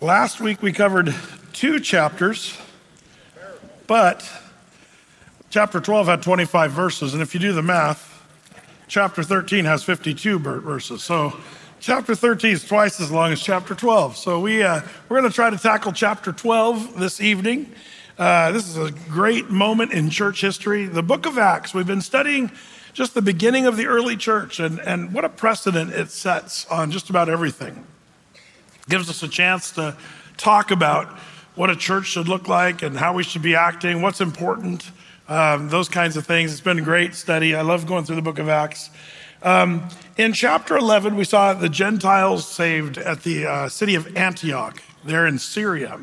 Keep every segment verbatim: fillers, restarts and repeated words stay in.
Last week we covered two chapters, but chapter twelve had twenty-five verses, and if you do the math, chapter thirteen has fifty-two verses. So chapter thirteen is twice as long as chapter twelve. So we, uh, we're going to try to tackle chapter twelve this evening. Uh, this is a great moment in church history. The book of Acts, we've been studying just the beginning of the early church, and, and what a precedent it sets on just about everything. It gives us a chance to talk about what a church should look like and how we should be acting, what's important, um, those kinds of things. It's been a great study. I love going through the book of Acts. Um, in chapter eleven, we saw the Gentiles saved at the uh, city of Antioch, there in Syria.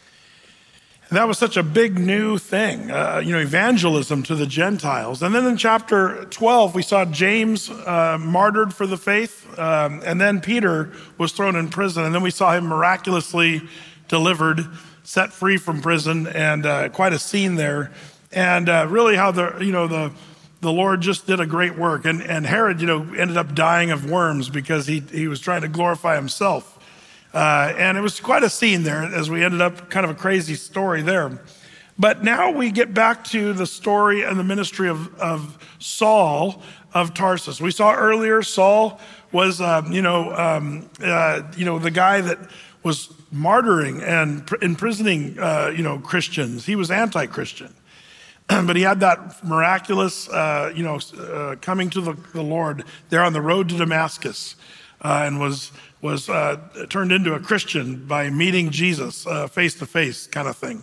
And that was such a big new thing, uh, you know, evangelism to the Gentiles. And then in chapter twelve, we saw James uh, martyred for the faith, um, and then Peter was thrown in prison, and then we saw him miraculously delivered, set free from prison, and uh, quite a scene there. And uh, really how the, you know, the the Lord just did a great work. And, and Herod, you know, ended up dying of worms because he, he was trying to glorify himself. Uh, and it was quite a scene there as we ended up kind of a crazy story there. But now we get back to the story and the ministry of, of Saul of Tarsus. We saw earlier Saul was, um, you know, um, uh, you know, the guy that was martyring and pr- imprisoning, uh, you know, Christians. He was anti-Christian. But he had that miraculous, uh, you know, uh, coming to the, the Lord there on the road to Damascus, uh, and was was uh, turned into a Christian by meeting Jesus uh, face to face, kind of thing.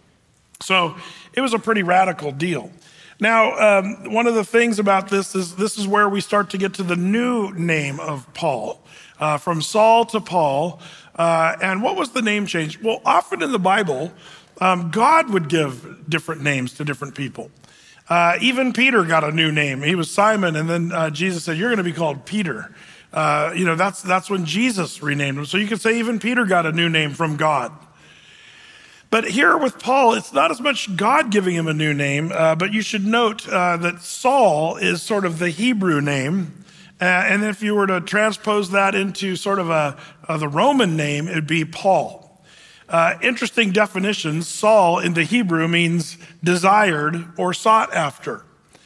So it was a pretty radical deal. Now, um, one of the things about this is this is where we start to get to the new name of Paul, uh, from Saul to Paul. Uh, and what was the name change? Well, often in the Bible, Um, God would give different names to different people. Uh, even Peter got a new name. He was Simon, and then uh, Jesus said, "You're going to be called Peter." Uh, you know, that's that's when Jesus renamed him. So you could say even Peter got a new name from God. But here with Paul, it's not as much God giving him a new name, uh, but you should note uh, that Saul is sort of the Hebrew name. Uh, and if you were to transpose that into sort of a, uh, the Roman name, it'd be Paul. Uh, interesting definitions. Saul in the Hebrew means desired or sought after.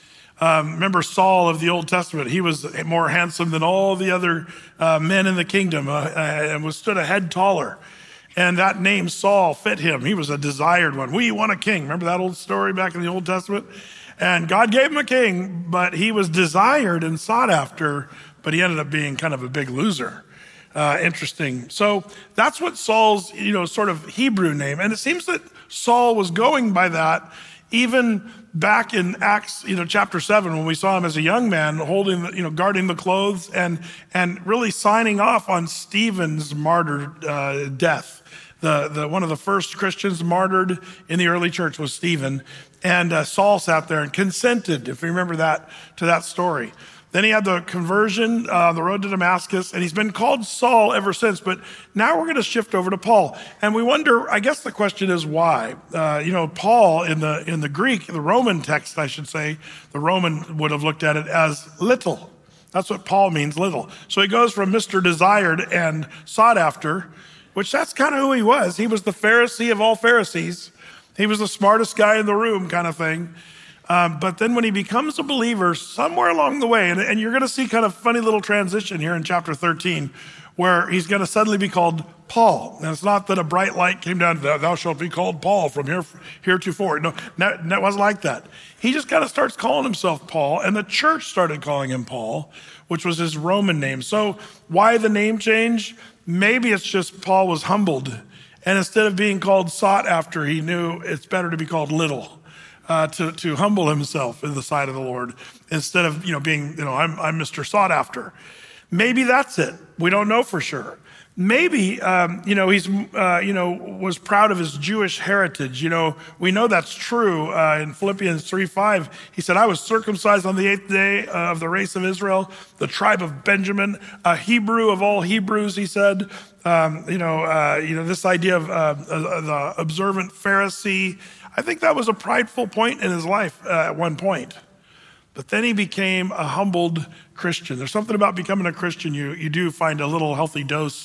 Um, remember Saul of the Old Testament, he was more handsome than all the other uh, men in the kingdom uh, and was stood a head taller. And that name Saul fit him. He was a desired one. We want a king. Remember that old story back in the Old Testament? And God gave him a king, but he was desired and sought after, but he ended up being kind of a big loser. Uh, interesting. So that's what Saul's, you know, sort of Hebrew name. And it seems that Saul was going by that even back in Acts, you know, chapter seven, when we saw him as a young man holding, the, you know, guarding the clothes and, and really signing off on Stephen's martyr uh, death. The, the, one of the first Christians martyred in the early church was Stephen. And uh, Saul sat there and consented, if you remember that, to that story. Then he had the conversion, uh, the road to Damascus, and he's been called Saul ever since. But now we're going to shift over to Paul. And we wonder, I guess the question is why? Uh, you know, Paul in the in the Greek, the Roman text, I should say, the Roman would have looked at it as little. That's what Paul means, little. So he goes from Mister Desired and sought after, which that's kind of who he was. He was the Pharisee of all Pharisees. He was the smartest guy in the room kind of thing. Um, but then when he becomes a believer, somewhere along the way, and, and you're going to see kind of funny little transition here in chapter thirteen, where he's going to suddenly be called Paul. And it's not that a bright light came down, thou shalt be called Paul from here heretofore. No, that wasn't like that. He just kind of starts calling himself Paul, and the church started calling him Paul, which was his Roman name. So why the name change? Maybe it's just Paul was humbled. And instead of being called sought after, he knew it's better to be called little. Uh, to, to humble himself in the sight of the Lord instead of, you know, being, you know, I'm, I'm Mister Sought After. Maybe that's it. We don't know for sure. Maybe, um, you know, he's, uh, you know, was proud of his Jewish heritage. You know, we know that's true. Uh, in Philippians three five, he said, I was circumcised on the eighth day of the race of Israel, the tribe of Benjamin, a Hebrew of all Hebrews, he said. Um, you know, uh, you know, this idea of uh, uh, the observant Pharisee, I think that was a prideful point in his life uh, at one point. But then he became a humbled Christian. There's something about becoming a Christian, you, you do find a little healthy dose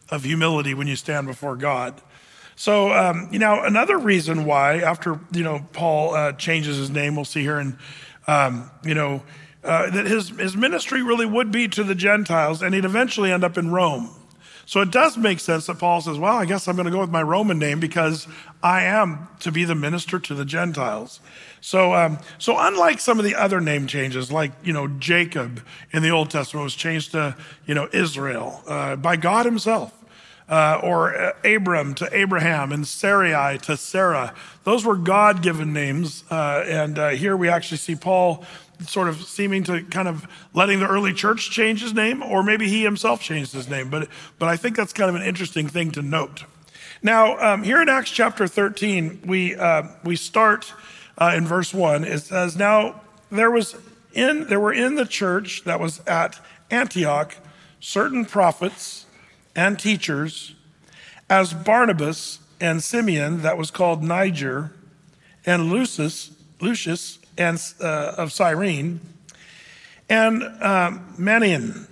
of humility when you stand before God. So, um, you know, another reason why, after, you know, Paul uh, changes his name, we'll see here, and, um, you know, uh, that his, his ministry really would be to the Gentiles, and he'd eventually end up in Rome. So it does make sense that Paul says, well, I guess I'm going to go with my Roman name because I am to be the minister to the Gentiles. So um, so unlike some of the other name changes, like, you know, Jacob in the Old Testament was changed to, you know, Israel uh, by God himself, uh, or uh, Abram to Abraham, and Sarai to Sarah. Those were God-given names. Uh, and uh, here we actually see Paul sort of seeming to kind of letting the early church change his name, or maybe he himself changed his name. But, but I think that's kind of an interesting thing to note. Now, um, here in Acts chapter thirteen, we, uh, we start uh, in verse one. It says, now there was in, there were in the church that was at Antioch certain prophets and teachers, as Barnabas and Simeon, that was called Niger, and Lucius, Lucius, and uh, of Cyrene, and um, Manaen,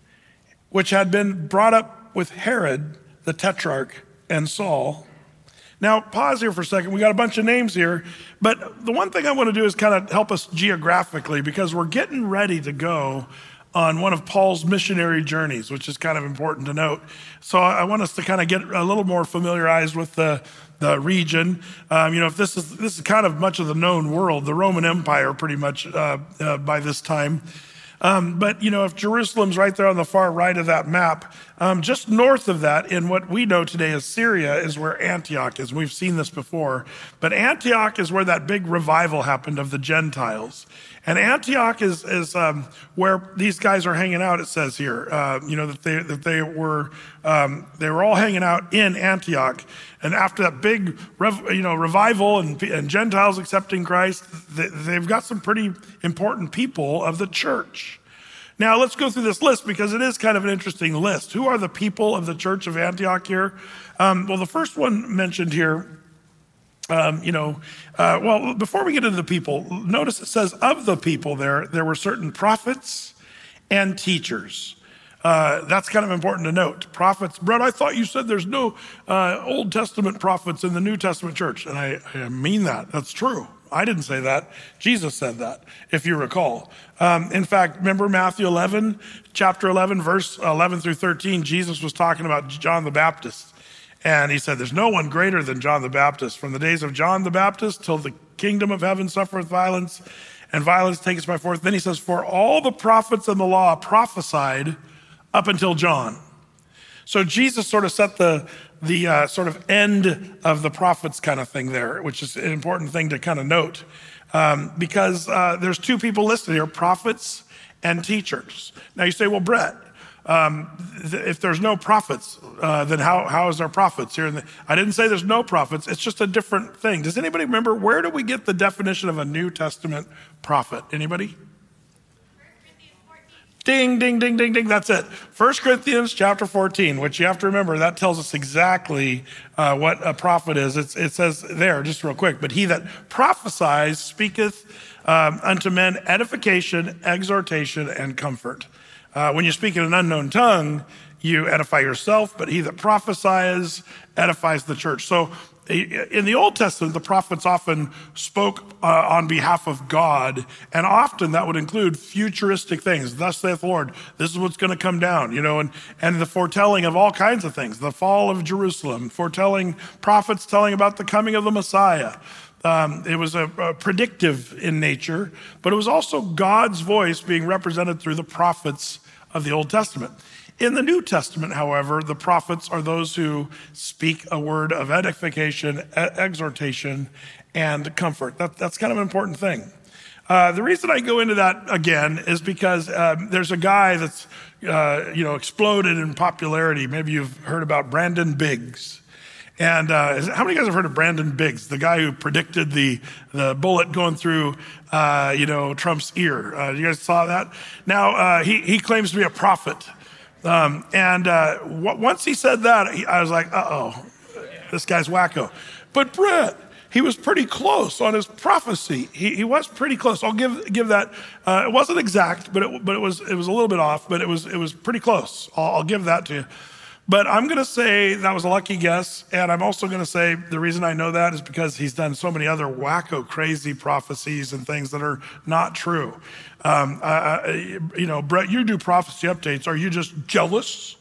which had been brought up with Herod the Tetrarch and Saul. Now, pause here for a second. We got a bunch of names here, but the one thing I want to do is kind of help us geographically, because we're getting ready to go on one of Paul's missionary journeys, which is kind of important to note. So I want us to kind of get a little more familiarized with the the region. Um, you know, if this is this is kind of much of the known world, the Roman Empire, pretty much uh, uh, by this time. Um, but you know, if Jerusalem's right there on the far right of that map, um, just north of that, in what we know today as Syria, is where Antioch is. We've seen this before, but Antioch is where that big revival happened of the Gentiles. And Antioch is is um, where these guys are hanging out. It says here, uh, you know, that they that they were um, they were all hanging out in Antioch. And after that big, rev, you know, revival and, and Gentiles accepting Christ, they, they've got some pretty important people of the church. Now let's go through this list, because it is kind of an interesting list. Who are the people of the church of Antioch here? Um, well, the first one mentioned here. Um, you know, uh, well, before we get into the people, notice it says of the people there, there were certain prophets and teachers. Uh, that's kind of important to note. Prophets, Brett, I thought you said there's no uh, Old Testament prophets in the New Testament church. And I, I mean that. That's true. I didn't say that. Jesus said that, if you recall. Um, in fact, remember Matthew eleven, chapter eleven, verse eleven through thirteen, Jesus was talking about John the Baptist. And he said, there's no one greater than John the Baptist. From the days of John the Baptist till the kingdom of heaven suffereth violence, and violence taketh by force. Then he says, for all the prophets and the law prophesied up until John. So Jesus sort of set the the uh, sort of end of the prophets kind of thing there, which is an important thing to kind of note. Um, because uh, there's two people listed here, prophets and teachers. Now you say, well, Brett, Um, th- if there's no prophets, uh, then how, how is there prophets here? In the, I didn't say there's no prophets. It's just a different thing. Does anybody remember, where do we get the definition of a New Testament prophet? Anybody? Ding, ding, ding, ding, ding. That's it. First Corinthians chapter fourteen, which you have to remember, that tells us exactly uh, what a prophet is. It's, it says there, just real quick, but he that prophesies speaketh um, unto men edification, exhortation, and comfort. Uh, when you speak in an unknown tongue, you edify yourself, but he that prophesies edifies the church. So in the Old Testament, the prophets often spoke uh, on behalf of God, and often that would include futuristic things. Thus saith the Lord, this is what's going to come down, you know, and, and the foretelling of all kinds of things, the fall of Jerusalem, foretelling, prophets telling about the coming of the Messiah. Um, it was a, a predictive in nature, but it was also God's voice being represented through the prophets of the Old Testament. In the New Testament, however, the prophets are those who speak a word of edification, e- exhortation, and comfort. That, that's kind of an important thing. Uh, the reason I go into that again is because um, there's a guy that's uh, you know exploded in popularity. Maybe you've heard about Brandon Biggs. And uh, how many of you guys have heard of Brandon Biggs, the guy who predicted the the bullet going through, uh, you know, Trump's ear? Uh, you guys saw that? Now, uh, he, he claims to be a prophet. Um, and uh, w- once he said that, he, I was like, uh-oh, this guy's wacko. But Brett, he was pretty close on his prophecy. He, he was pretty close. I'll give give that. Uh, it wasn't exact, but it, but it was it was a little bit off. But it was it was pretty close. I'll, I'll give that to you. But I'm going to say that was a lucky guess. And I'm also going to say the reason I know that is because he's done so many other wacko, crazy prophecies and things that are not true. Um, uh, you know, Brett, you do prophecy updates. Are you just jealous?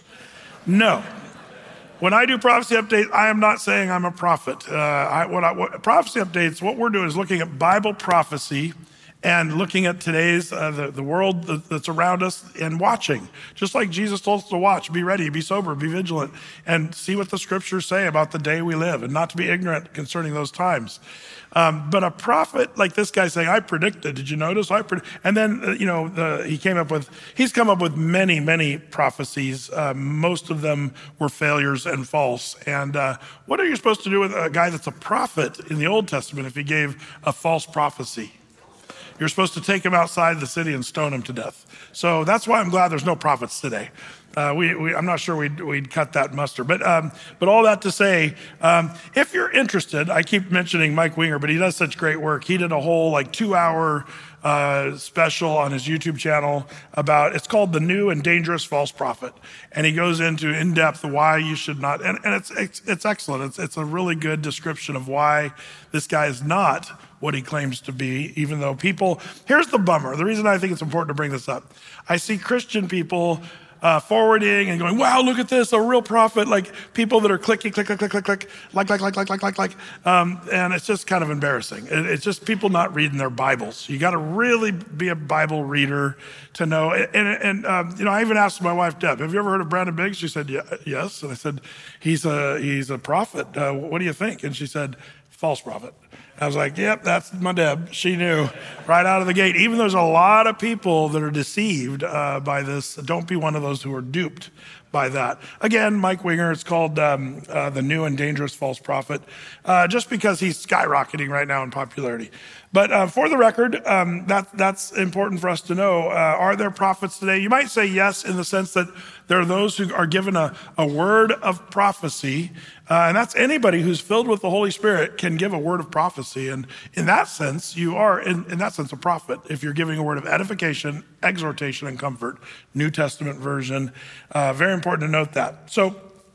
No. When I do prophecy updates, I am not saying I'm a prophet. Uh, I, what, I, what prophecy updates, what we're doing is looking at Bible prophecy and looking at today's, uh, the, the world that's around us and watching. Just like Jesus told us to watch, be ready, be sober, be vigilant, and see what the scriptures say about the day we live and not to be ignorant concerning those times. Um, but a prophet like this guy saying, I predicted, did you notice? I predict, and then, uh, you know, the, he came up with, he's come up with many, many prophecies. Uh, most of them were failures and false. And uh, what are you supposed to do with a guy that's a prophet in the Old Testament if he gave a false prophecy? You're supposed to take him outside the city and stone him to death. So that's why I'm glad there's no prophets today. Uh, we, we, I'm not sure we'd, we'd cut that muster. But um, but all that to say, um, if you're interested, I keep mentioning Mike Winger, but he does such great work. He did a whole like two hour uh, special on his YouTube channel about, it's called The New and Dangerous False Prophet. And he goes into in depth why you should not, and, and it's, it's, it's excellent. It's, it's a really good description of why this guy is not what he claims to be, even though people, here's the bummer. The reason I think it's important to bring this up. I see Christian people uh, forwarding and going, wow, look at this, a real prophet, like people that are clicking, click, click, click, click, click, like, like, like, like, like, like, like. Um, and it's just kind of embarrassing. It, it's just people not reading their Bibles. You got to really be a Bible reader to know. And, and um, you know, I even asked my wife, Deb, have you ever heard of Brandon Biggs? She said, yeah, yes. And I said, he's a, he's a prophet. Uh, what do you think? And she said, false prophet. I was like, yep, that's my Deb. She knew right out of the gate. Even though there's a lot of people that are deceived uh, by this, don't be one of those who are duped by that. Again, Mike Winger, it's called um, uh, The New and Dangerous False Prophet, uh, just because he's skyrocketing right now in popularity. But uh, for the record, um, that, that's important for us to know. Uh, are there prophets today? You might say yes, in the sense that there are those who are given a, a word of prophecy, uh, and that's anybody who's filled with the Holy Spirit can give a word of prophecy. And in that sense, you are, in, in that sense, a prophet. If you're giving a word of edification, exhortation, and comfort, New Testament version, uh, very important to note that. So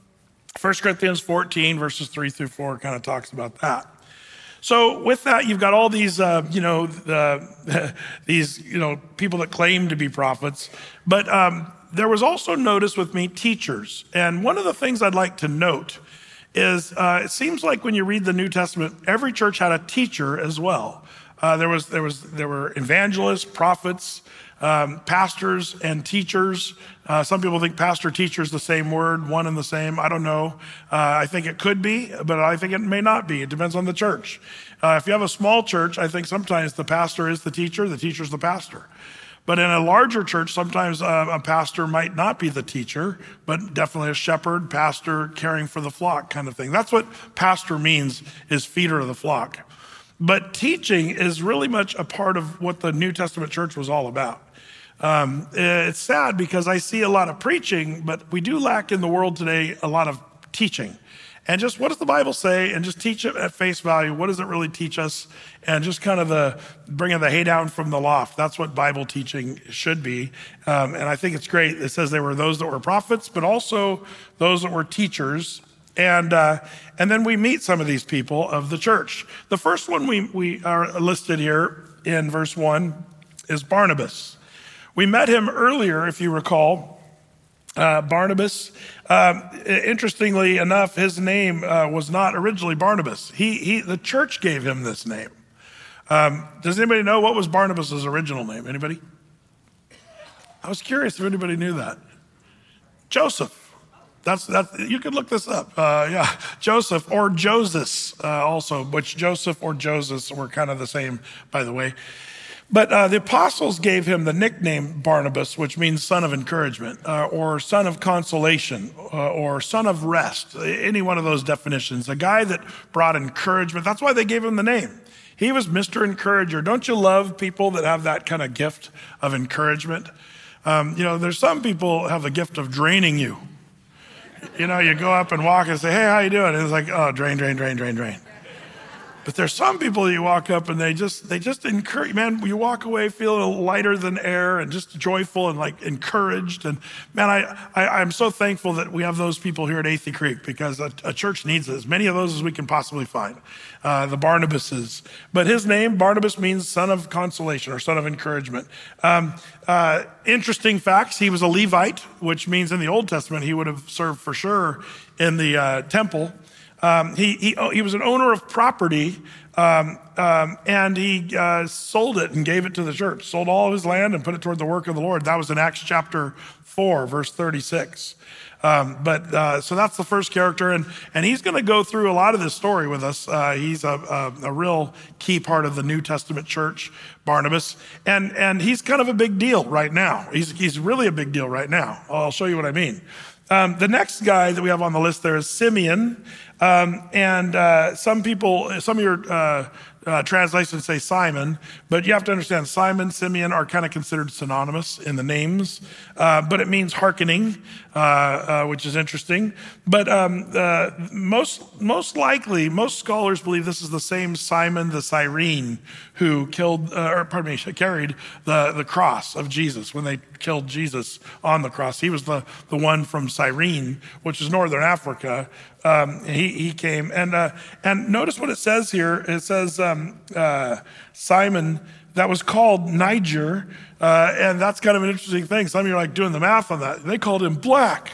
First Corinthians fourteen, verses three through four kind of talks about that. So with that, you've got all these, uh, you know, the, these, you know, people that claim to be prophets. But um, there was also noticed with me teachers. And one of the things I'd like to note is uh, it seems like when you read the New Testament, every church had a teacher as well. Uh, there was, there was, there were evangelists, prophets, um, pastors, and teachers. Uh, some people think pastor, teacher is the same word, one and the same. I don't know. Uh, I think it could be, but I think it may not be. It depends on the church. Uh, if you have a small church, I think sometimes the pastor is the teacher, the teacher is the pastor. But in a larger church, sometimes uh, a pastor might not be the teacher, but definitely a shepherd, pastor, caring for the flock kind of thing. That's what pastor means, is feeder of the flock. But teaching is really much a part of what the New Testament church was all about. Um, it's sad because I see a lot of preaching, but we do lack in the world today a lot of teaching. And just what does the Bible say? And just teach it at face value. What does it really teach us? And just kind of the bringing the hay down from the loft. That's what Bible teaching should be. Um, and I think it's great. It says there were those that were prophets, but also those that were teachers. And uh, and then we meet some of these people of the church. The first one we, we are listed here in verse one is Barnabas. We met him earlier, if you recall. Uh, Barnabas, um, interestingly enough, his name uh, was not originally Barnabas. He, he, the church gave him this name. Um, does anybody know what was Barnabas's original name? Anybody? I was curious if anybody knew that. Joseph. That's that. You could look this up. Uh, yeah, Joseph or Joseph uh, also, which Joseph or Joseph were kind of the same, by the way. But uh, the apostles gave him the nickname Barnabas, which means son of encouragement, uh, or son of consolation, uh, or son of rest, any one of those definitions. A guy that brought encouragement. That's why they gave him the name. He was Mister Encourager. Don't you love people that have that kind of gift of encouragement? Um, you know, there's some people have the gift of draining you. You know, you go up and walk and say, hey, how you doing? And it's like, oh, drain, drain, drain, drain, drain. But there's some people that you walk up and they just they just encourage, man, you walk away feeling lighter than air and just joyful and like encouraged. And man, I, I, I'm so thankful that we have those people here at Athey Creek, because a, a church needs as many of those as we can possibly find. Uh, the Barnabases. But his name, Barnabas, means son of consolation or son of encouragement. Um, uh, interesting facts, he was a Levite, which means in the Old Testament he would have served for sure in the uh, temple. Um, he, he, he was an owner of property, um, um, and he uh, sold it and gave it to the church, sold all of his land and put it toward the work of the Lord. That was in Acts chapter four, verse thirty-six. Um, but uh, so that's the first character, and and he's going to go through a lot of this story with us. Uh, he's a, a, a real key part of the New Testament church, Barnabas, and and he's kind of a big deal right now. He's he's really a big deal right now. I'll show you what I mean. Um, the next guy that we have on the list there is Simeon. Um, and uh, some people, some of your uh, uh, translations say Simon, but you have to understand Simon, Simeon are kind of considered synonymous in the names, uh, but it means hearkening, uh, uh, which is interesting. But um, uh, most most likely, most scholars believe this is the same Simon the Cyrene who killed, uh, or pardon me, carried the, the cross of Jesus when they killed Jesus on the cross. He was the, the one from Cyrene, which is northern Africa. Um, he, he came, and uh, and notice what it says here. It says um, uh, Simon, that was called Niger, uh, and that's kind of an interesting thing. Some of you are like doing the math on that. They called him black.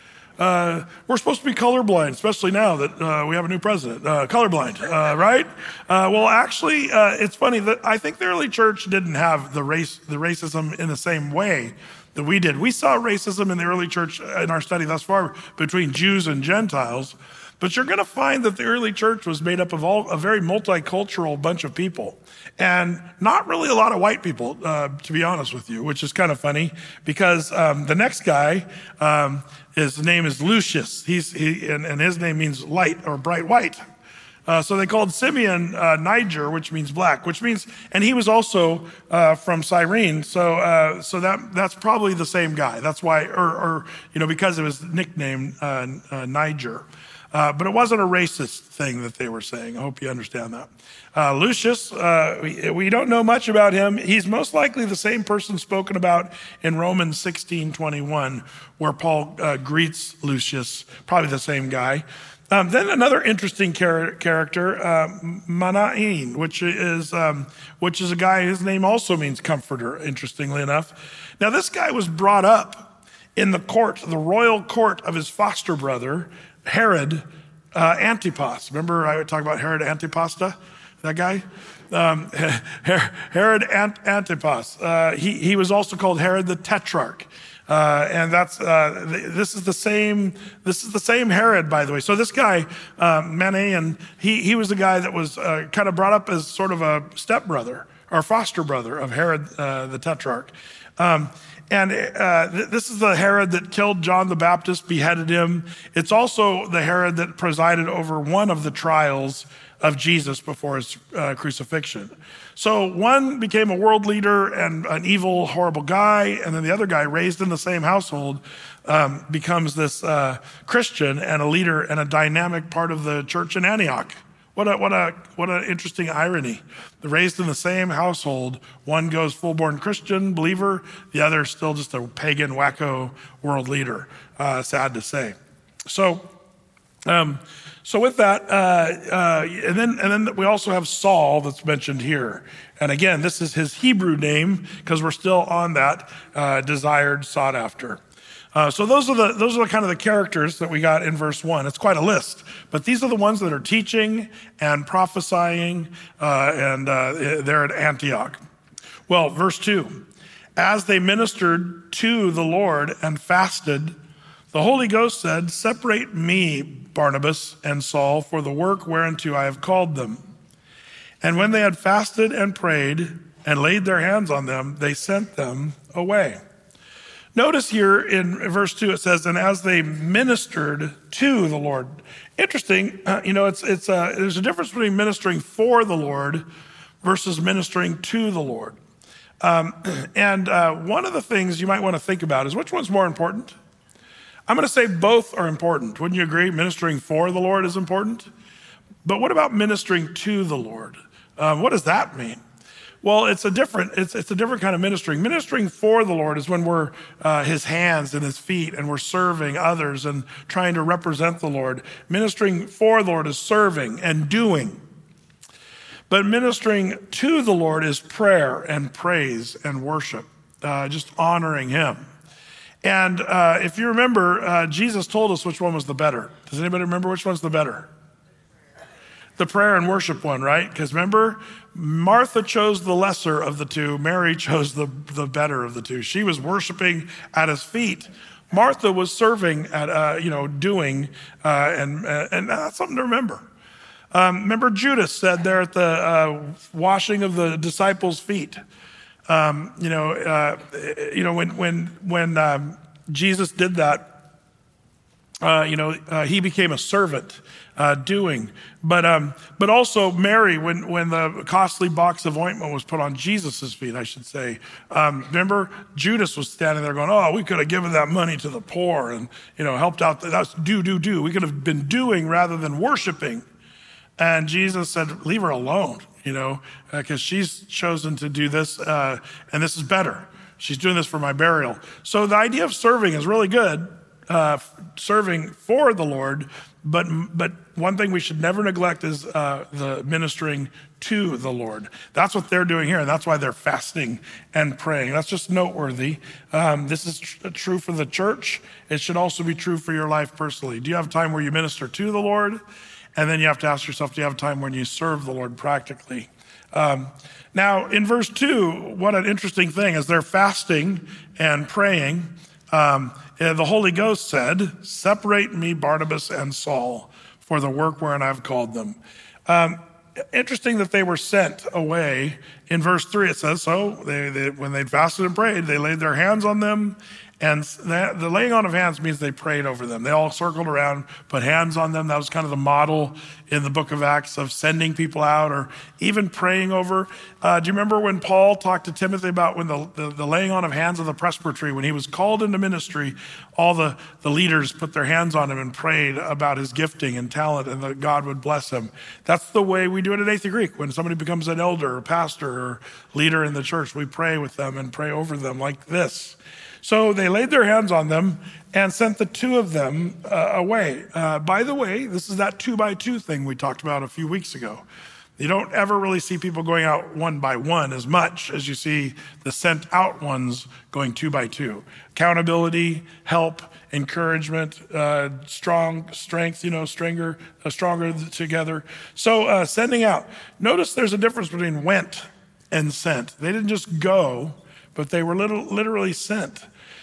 Uh, we're supposed to be colorblind, especially now that uh, we have a new president, uh, colorblind, uh, right? Uh, well, actually, uh, it's funny that I think the early church didn't have the race, the racism in the same way that we did. We saw racism in the early church in our study thus far between Jews and Gentiles, but you're going to find that the early church was made up of all a very multicultural bunch of people, and not really a lot of white people, uh, to be honest with you, which is kind of funny because um, the next guy, um, his name is Lucius. He's he, and, and his name means light or bright white. Uh, so they called Simeon uh, Niger, which means black, which means, and he was also uh, from Cyrene. So, uh, so that that's probably the same guy. That's why, or, or you know, because of his nickname uh, uh, Niger. Uh, but it wasn't a racist thing that they were saying. I hope you understand that. Uh, Lucius, uh, we, we don't know much about him. He's most likely the same person spoken about in Romans sixteen twenty-one, where Paul uh, greets Lucius, probably the same guy. Um, then another interesting char- character, uh, Manaen, which is um, which is a guy, his name also means comforter, interestingly enough. Now, this guy was brought up in the court, the royal court of his foster brother, Herod uh, Antipas. Remember I talked about Herod Antipasta, that guy? Um, Herod Ant- Antipas. Uh, he, he was also called Herod the Tetrarch. Uh, and that's uh, this is the same. This is the same Herod, by the way. So this guy, uh, Manaen, he he was the guy that was uh, kind of brought up as sort of a stepbrother or foster brother of Herod uh, the Tetrarch. Um, and uh, th- this is the Herod that killed John the Baptist, beheaded him. It's also the Herod that presided over one of the trials of Jesus before his uh, crucifixion. So one became a world leader and an evil, horrible guy, and then the other guy, raised in the same household, um, becomes this uh, Christian and a leader and a dynamic part of the church in Antioch. What a what a what an interesting irony. They're raised in the same household. One goes full-born Christian believer, the other still just a pagan wacko world leader. Uh, sad to say. So. Um, So with that, uh, uh, and then and then we also have Saul that's mentioned here. And again, this is his Hebrew name because we're still on that uh, desired, sought after. Uh, so those are the those are the kind of the characters that we got in verse one. It's quite a list, but these are the ones that are teaching and prophesying, uh, and uh, they're at Antioch. Well, verse two, as they ministered to the Lord and fasted, the Holy Ghost said, "Separate me, Barnabas and Saul, for the work whereunto I have called them." And when they had fasted and prayed and laid their hands on them, they sent them away. Notice here in verse two, it says, "And as they ministered to the Lord." Interesting, uh, you know, it's it's uh, there's a difference between ministering for the Lord versus ministering to the Lord. Um, and uh, one of the things you might want to think about is which one's more important? I'm going to say both are important. Wouldn't you agree? Ministering for the Lord is important. but what about ministering to the Lord? Um, what does that mean? Well, it's a different it's it's a different kind of ministering. Ministering for the Lord is when we're uh, his hands and his feet, and we're serving others and trying to represent the Lord. Ministering for the Lord is serving and doing. But ministering to the Lord is prayer and praise and worship, uh, just honoring him. And uh, if you remember, uh, Jesus told us which one was the better. Does anybody remember which one's the better? The prayer and worship one, right? Because remember, Martha chose the lesser of the two. Mary chose the, the better of the two. She was worshiping at his feet. Martha was serving at, uh, you know, doing, uh, and, and that's something to remember. Um, remember Judas said there at the uh, washing of the disciples' feet, um, you know, uh, you know, when, when, when um, Jesus did that, Uh, you know, uh, he became a servant, uh, doing. But um, but also Mary, when when the costly box of ointment was put on Jesus's feet, I should say. Um, remember, Judas was standing there going, "Oh, we could have given that money to the poor and you know helped out. The, that's do do do. We could have been doing rather than worshiping." And Jesus said, "Leave her alone, you know, because uh, she's chosen to do this, uh, and this is better. She's doing this for my burial." So the idea of serving is really good. Uh, serving for the Lord, but but one thing we should never neglect is uh, the ministering to the Lord. That's what they're doing here, and that's why they're fasting and praying. That's just noteworthy. Um, this is tr- true for the church. It should also be true for your life personally. Do you have time where you minister to the Lord? And then you have to ask yourself, do you have time when you serve the Lord practically? Um, now, in verse two, what an interesting thing is they're fasting and praying. Um, the Holy Ghost said, "Separate me, Barnabas and Saul, for the work wherein I've called them." Um, interesting that they were sent away. In verse three, it says, so they, they, when they fasted and prayed, they laid their hands on them. And that, the laying on of hands means they prayed over them. They all circled around, put hands on them. That was kind of the model in the book of Acts of sending people out or even praying over. Uh, do you remember when Paul talked to Timothy about when the, the, the laying on of hands of the presbytery, when he was called into ministry, all the, the leaders put their hands on him and prayed about his gifting and talent and that God would bless him. That's the way we do it at Athey Creek. When somebody becomes an elder or pastor or leader in the church, we pray with them and pray over them like this. So they laid their hands on them and sent the two of them uh, away. Uh, by the way, this is that two by two thing we talked about a few weeks ago. You don't ever really see people going out one by one as much as you see the sent out ones going two by two. Accountability, help, encouragement, uh, strong strength, you know, stronger, uh, stronger together. So uh, sending out. Notice there's a difference between went and sent. They didn't just go, but they were little, literally sent.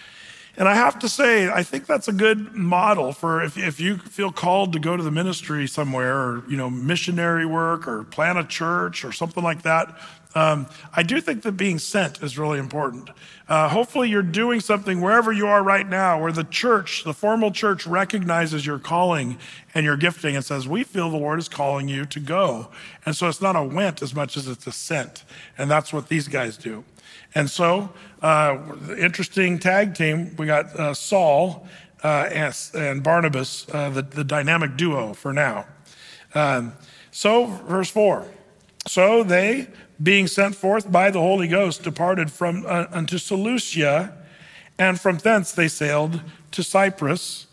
And I have to say, I think that's a good model for if, if you feel called to go to the ministry somewhere or, you know, missionary work or plant a church or something like that. Um, I do think that being sent is really important. Uh, hopefully you're doing something wherever you are right now where the church, the formal church recognizes your calling and your gifting and says, we feel the Lord is calling you to go. And so it's not a went as much as it's a sent. And that's what these guys do. And so, uh, the interesting tag team, we got uh, Saul uh, and, and Barnabas, uh, the, the dynamic duo for now. Um, so, verse four. So they, being sent forth by the Holy Ghost, departed from uh, unto Seleucia, and from thence they sailed to Cyprus.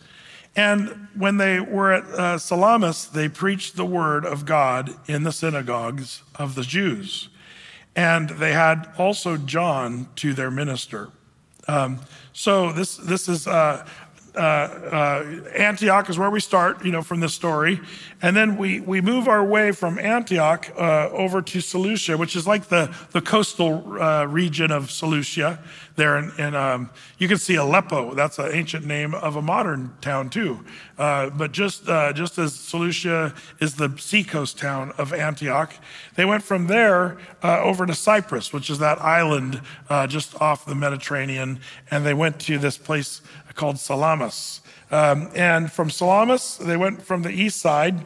And when they were at uh, Salamis, they preached the word of God in the synagogues of the Jews. And they had also John to their minister. Um, so this this is uh, uh, uh, Antioch is where we start, you know, from this story, and then we we move our way from Antioch uh, over to Seleucia, which is like the the coastal uh, region of Seleucia. There, and, and um, you can see Aleppo. That's an ancient name of a modern town too. Uh, but just uh, just as Seleucia is the seacoast town of Antioch, they went from there uh, over to Cyprus, which is that island uh, just off the Mediterranean, and they went to this place called Salamis. Um, and from Salamis, they went from the east side.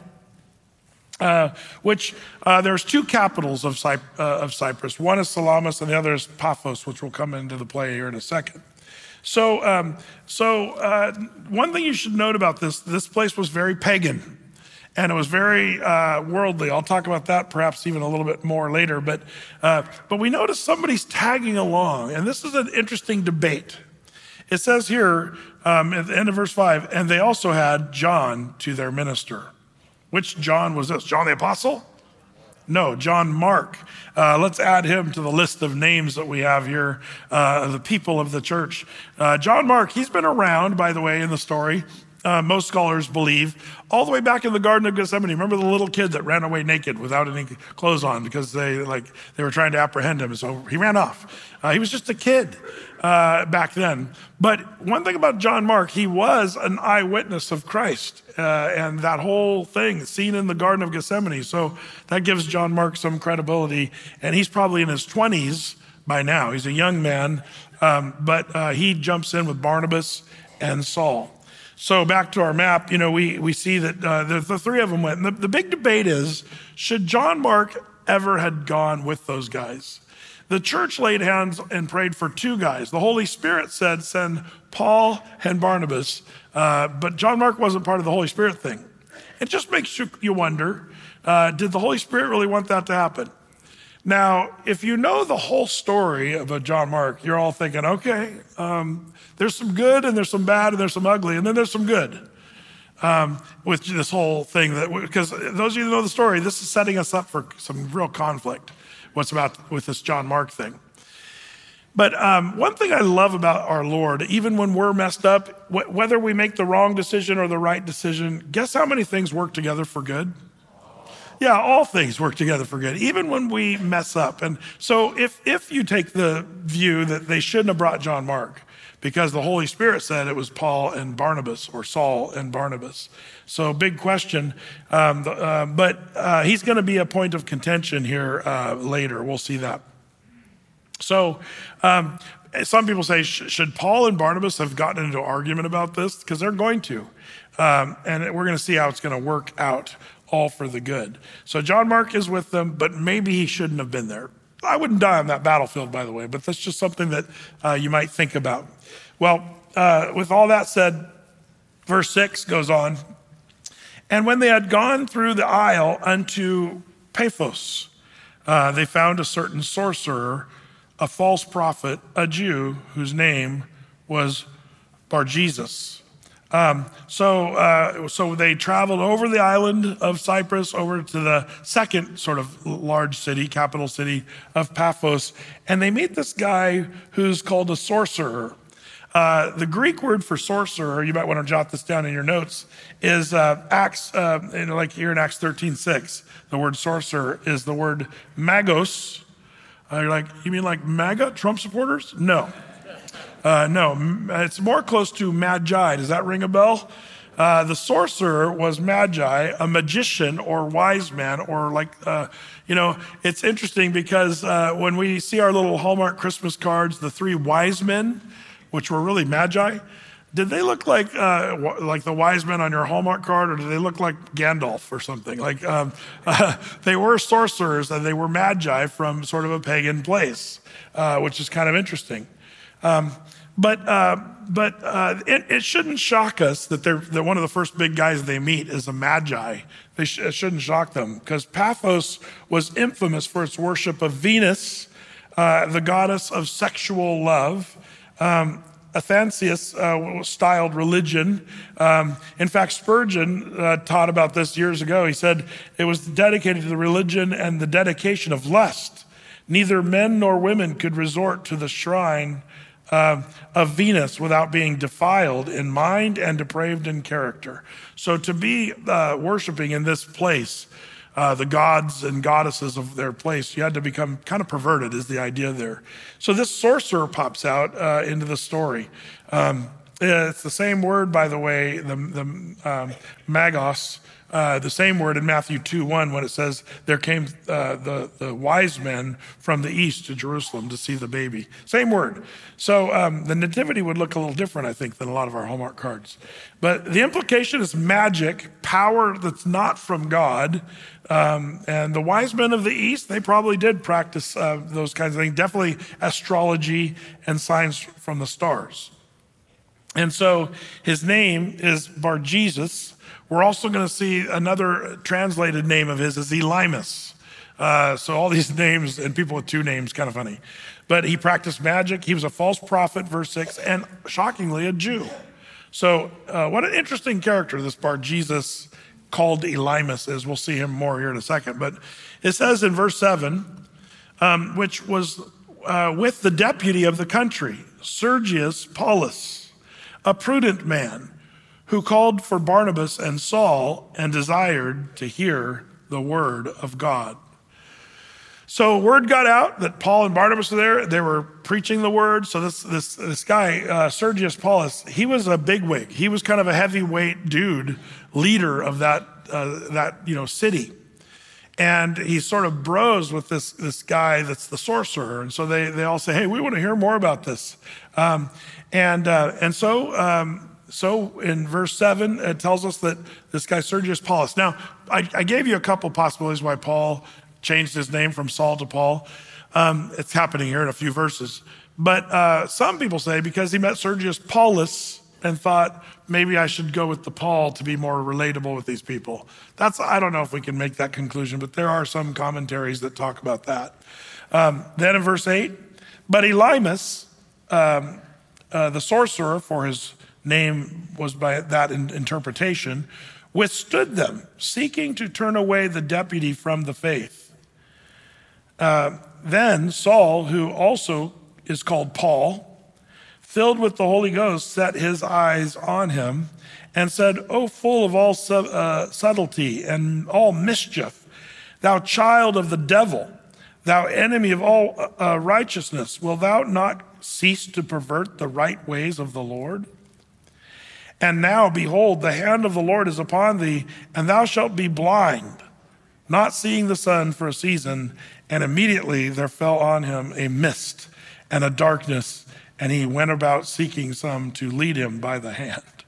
Uh, which uh, there's two capitals of, Cy- uh, of Cyprus. One is Salamis and the other is Paphos, which will come into the play here in a second. So, um, so uh, one thing you should note about this, this place was very pagan. and it was very uh, worldly. I'll talk about that perhaps even a little bit more later. But uh, but we notice somebody's tagging along, and this is an interesting debate. It says here um, at the end of verse five, and they also had John to their minister. Which John was this? John the Apostle? No, John Mark. Uh, let's add him to the list of names that we have here, uh, the people of the church. Uh, John Mark, he's been around, by the way, in the story. Uh, most scholars believe, all the way back in the Garden of Gethsemane. Remember the little kid that ran away naked without any clothes on because they like they were trying to apprehend him, so he ran off. Uh, he was just a kid uh, back then. But one thing about John Mark, he was an eyewitness of Christ uh, and that whole thing seen in the Garden of Gethsemane. So that gives John Mark some credibility, and he's probably in his twenties by now. He's a young man, um, but uh, he jumps in with Barnabas and Saul. So back to our map, you know, we, we see that uh, the, the three of them went. And the, the big debate is, should John Mark ever had gone with those guys? The church laid hands and prayed for two guys. The Holy Spirit said, send Paul and Barnabas, uh, but John Mark wasn't part of the Holy Spirit thing. It just makes you, you wonder, uh, did the Holy Spirit really want that to happen? Now, if you know the whole story of a John Mark, you're all thinking, okay, um, there's some good and there's some bad and there's some ugly and then there's some good um, with this whole thing. That because those of you that know the story, this is setting us up for some real conflict. What's about with this John Mark thing? But um, one thing I love about our Lord, even when we're messed up, wh- whether we make the wrong decision or the right decision, guess how many things work together for good? Yeah, all things work together for good, even when we mess up. And so if if you take the view that they shouldn't have brought John Mark because the Holy Spirit said it was Paul and Barnabas or Saul and Barnabas. So big question, um, uh, but uh, he's going to be a point of contention here uh, later. We'll see that. So um, some people say, sh- should Paul and Barnabas have gotten into an argument about this? Because they're going to. Um, and we're going to see how it's going to work out, all for the good. So John Mark is with them, but maybe he shouldn't have been there. I wouldn't die on that battlefield, by the way, but that's just something that uh, you might think about. Well, uh, with all that said, verse six goes on. And when they had gone through the isle unto Paphos, uh, they found a certain sorcerer, a false prophet, a Jew, whose name was Bar-Jesus. Um, so, uh, so they traveled over the island of Cyprus over to the second sort of large city, capital city of Paphos, and they meet this guy who's called a sorcerer. Uh, the Greek word for sorcerer, you might want to jot this down in your notes, is uh, Acts, uh, you know, like here in Acts thirteen six. The word sorcerer is the word magos. Uh, you're like, you mean like MAGA, Trump supporters? No. Uh, no, it's more close to magi. Does that ring a bell? Uh, the sorcerer was magi, a magician or wise man, or like, uh, you know, it's interesting because uh, when we see our little Hallmark Christmas cards, the three wise men, which were really magi, did they look like uh, like the wise men on your Hallmark card, or did they look like Gandalf or something? Like um, uh, they were sorcerers and they were magi from sort of a pagan place, uh, which is kind of interesting. Um, but uh, but uh, it, it shouldn't shock us that they're that one of the first big guys they meet is a magi. They sh- it shouldn't shock them because Paphos was infamous for its worship of Venus, uh, the goddess of sexual love. Um, Athanasius uh, styled religion. Um, in fact, Spurgeon uh, taught about this years ago. He said it was dedicated to the religion and the dedication of lust. Neither men nor women could resort to the shrine uh, of Venus without being defiled in mind and depraved in character. So to be uh, worshiping in this place, Uh, the gods and goddesses of their place, you had to become kind of perverted is the idea there. So this sorcerer pops out uh, into the story. Um, it's the same word, by the way, the, the um, magos, uh, the same word in Matthew two one when it says there came uh, the, the wise men from the east to Jerusalem to see the baby. Same word. So um, the nativity would look a little different, I think, than a lot of our Hallmark cards. But the implication is magic, power that's not from God. Um, and the wise men of the East, they probably did practice uh, those kinds of things, definitely astrology and signs from the stars. And so his name is Bar-Jesus. We're also going to see another translated name of his is Elymas. Uh, so all these names and people with two names, kind of funny. But he practiced magic. He was a false prophet, verse six, and shockingly, a Jew. So uh, what an interesting character this Bar-Jesus called Elymas is. We'll see him more here in a second. But it says in verse seven, um, which was uh, with the deputy of the country, Sergius Paulus, a prudent man who called for Barnabas and Saul and desired to hear the word of God. So word got out that Paul and Barnabas were there. They were preaching the word. So this this this guy, uh, Sergius Paulus, he was a bigwig. He was kind of a heavyweight dude, leader of that uh, that you know city, and he sort of bros with this this guy that's the sorcerer. And so they they all say, hey, we want to hear more about this. Um, and uh, and so. Um, So in verse seven, it tells us that this guy, Sergius Paulus. Now, I, I gave you a couple possibilities why Paul changed his name from Saul to Paul. Um, it's happening here in a few verses. But uh, some people say because he met Sergius Paulus and thought, maybe I should go with the Paul to be more relatable with these people. That's, I don't know if we can make that conclusion, but there are some commentaries that talk about that. Um, then in verse eight, but Elymas, um, uh, the sorcerer, for his name was by that in interpretation, withstood them, seeking to turn away the deputy from the faith. Uh, then Saul, who also is called Paul, filled with the Holy Ghost, set his eyes on him and said, O full of all sub, uh, subtlety and all mischief, thou child of the devil, thou enemy of all uh, righteousness, will thou not cease to pervert the right ways of the Lord? And now, behold, the hand of the Lord is upon thee, and thou shalt be blind, not seeing the sun for a season. And immediately there fell on him a mist and a darkness, and he went about seeking some to lead him by the hand.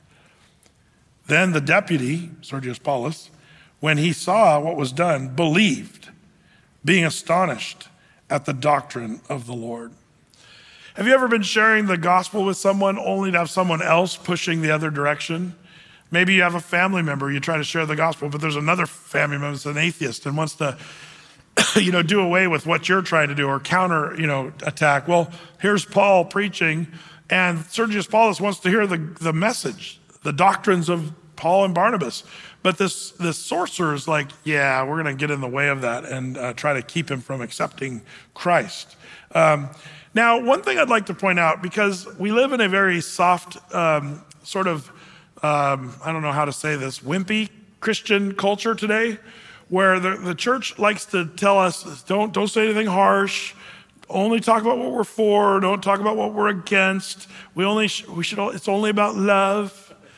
Then the deputy, Sergius Paulus, when he saw what was done, believed, being astonished at the doctrine of the Lord. Have you ever been sharing the gospel with someone only to have someone else pushing the other direction? Maybe you have a family member, you try to share the gospel, but there's another family member that's an atheist and wants to, you know, do away with what you're trying to do or counter, you know, attack. Well, here's Paul preaching, and Sergius Paulus wants to hear the, the message, the doctrines of Paul and Barnabas. But this, this sorcerer is like, yeah, we're going to get in the way of that and uh, try to keep him from accepting Christ. Um, Now, one thing I'd like to point out, because we live in a very soft, um, sort of, um, I don't know how to say this, wimpy Christian culture today, where the, the church likes to tell us, don't, don't say anything harsh, only talk about what we're for, don't talk about what we're against. We only, sh- we should, it's only about love.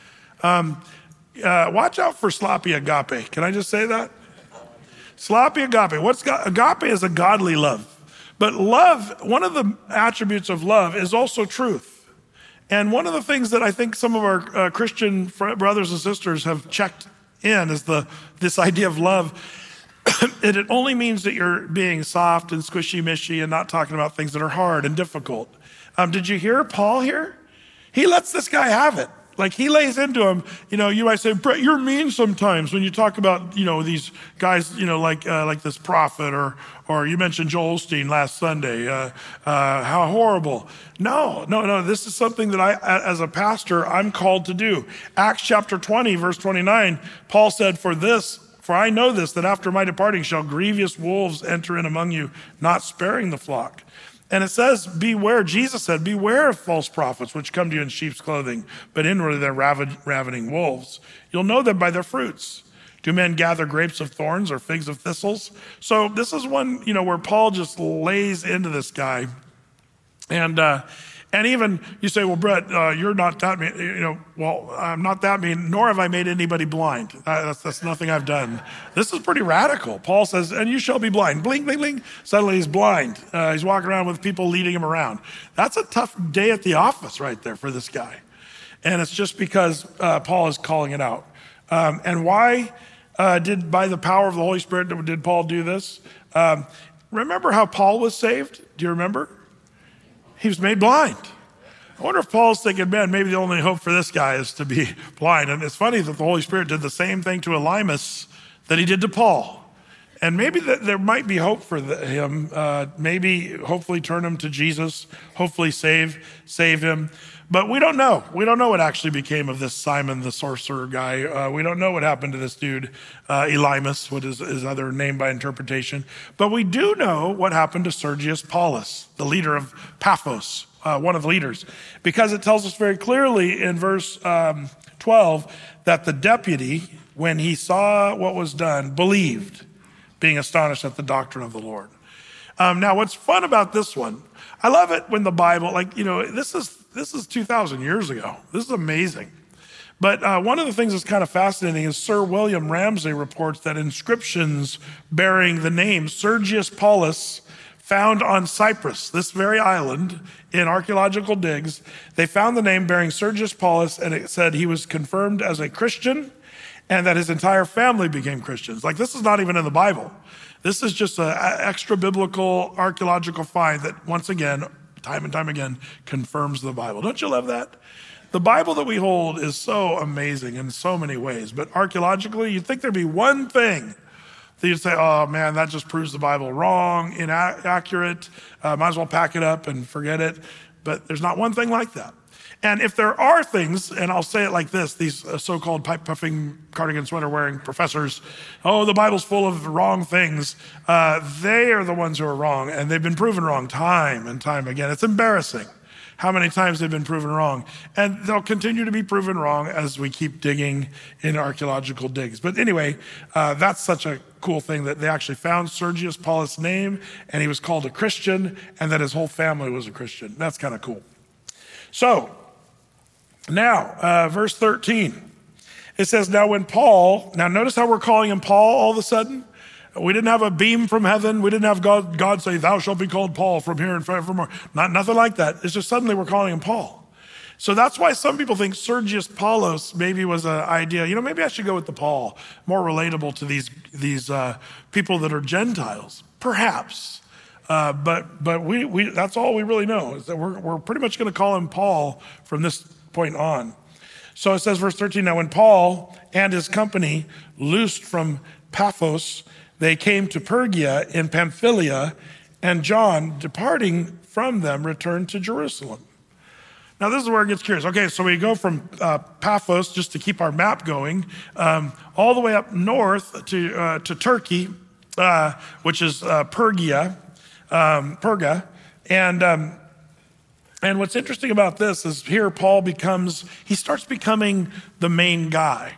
Um, uh, watch out for sloppy agape. Can I just say that? Sloppy agape. What's go- agape is a godly love. But love, one of the attributes of love is also truth. And one of the things that I think some of our uh, Christian fr- brothers and sisters have checked in is the this idea of love. And it only means that you're being soft and squishy-mishy and not talking about things that are hard and difficult. Um, did you hear Paul here? He lets this guy have it. Like he lays into him, you know, you might say, Brett, you're mean sometimes when you talk about, you know, these guys, you know, like uh, like this prophet or or you mentioned Joel Osteen last Sunday. Uh, uh, how horrible. No, no, no. This is something that I, as a pastor, I'm called to do. Acts chapter twenty, verse twenty-nine, Paul said, for this, for I know this, that after my departing shall grievous wolves enter in among you, not sparing the flock. And it says, beware, Jesus said, beware of false prophets, which come to you in sheep's clothing, but inwardly they're raven- ravening wolves. You'll know them by their fruits. Do men gather grapes of thorns or figs of thistles? So this is one, you know, where Paul just lays into this guy. And uh, and even you say, well, Brett, uh, you're not that mean. You know, well, I'm not that mean, nor have I made anybody blind. Uh, that's, that's nothing I've done. This is pretty radical. Paul says, and you shall be blind. Bling, bling, bling. Suddenly he's blind. Uh, he's walking around with people leading him around. That's a tough day at the office right there for this guy. And it's just because uh, Paul is calling it out. Um, and why uh, did, by the power of the Holy Spirit, did Paul do this? Um, remember how Paul was saved? Do you remember? He was made blind. I wonder if Paul's thinking, man, maybe the only hope for this guy is to be blind. And it's funny that the Holy Spirit did the same thing to Elymas that he did to Paul. And maybe that there might be hope for the, him. Uh, maybe, hopefully, turn him to Jesus. Hopefully, save save him. But we don't know. We don't know what actually became of this Simon the sorcerer guy. Uh, we don't know what happened to this dude, uh, Elymas, what is his other name by interpretation. But we do know what happened to Sergius Paulus, the leader of Paphos, uh, one of the leaders, because it tells us very clearly in verse um, twelve that the deputy, when he saw what was done, believed, being astonished at the doctrine of the Lord. Um, now, what's fun about this one, I love it when the Bible, like, you know, this is this is two thousand years ago. This is amazing. But uh, one of the things that's kind of fascinating is Sir William Ramsay reports that inscriptions bearing the name Sergius Paulus found on Cyprus, this very island, in archaeological digs, they found the name bearing Sergius Paulus, and it said he was confirmed as a Christian and that his entire family became Christians. Like, this is not even in the Bible. This is just an extra biblical archaeological find that, once again, time and time again, confirms the Bible. Don't you love that? The Bible that we hold is so amazing in so many ways, but archaeologically, you'd think there'd be one thing that you'd say, oh man, that just proves the Bible wrong, inaccurate, uh, might as well pack it up and forget it. But there's not one thing like that. And if there are things, and I'll say it like this, these so-called pipe-puffing, cardigan sweater-wearing professors, oh, the Bible's full of wrong things, uh, they are the ones who are wrong, and they've been proven wrong time and time again. It's embarrassing how many times they've been proven wrong. And they'll continue to be proven wrong as we keep digging in archaeological digs. But anyway, uh, that's such a cool thing that they actually found Sergius Paulus' name, and he was called a Christian, and that his whole family was a Christian. That's kind of cool. So, now, uh, verse thirteen, it says, now when Paul, now notice how we're calling him Paul all of a sudden. We didn't have a beam from heaven. We didn't have God, God say, thou shalt be called Paul from here and forevermore. Not, nothing like that. It's just suddenly we're calling him Paul. So that's why some people think Sergius Paulus maybe was an idea, you know, maybe I should go with the Paul, more relatable to these, these uh, people that are Gentiles, perhaps. Uh, but but we, we that's all we really know, is that we're, we're pretty much going to call him Paul from this point on. So it says, verse thirteen, now when Paul and his company loosed from Paphos, they came to Pergia in Pamphylia, and John, departing from them, returned to Jerusalem. Now this is where it gets curious. Okay, so we go from uh, Paphos, just to keep our map going, um, all the way up north to uh, to Turkey, uh, which is uh, Pergia, um, Perga, and um, And what's interesting about this is here Paul becomes, he starts becoming the main guy.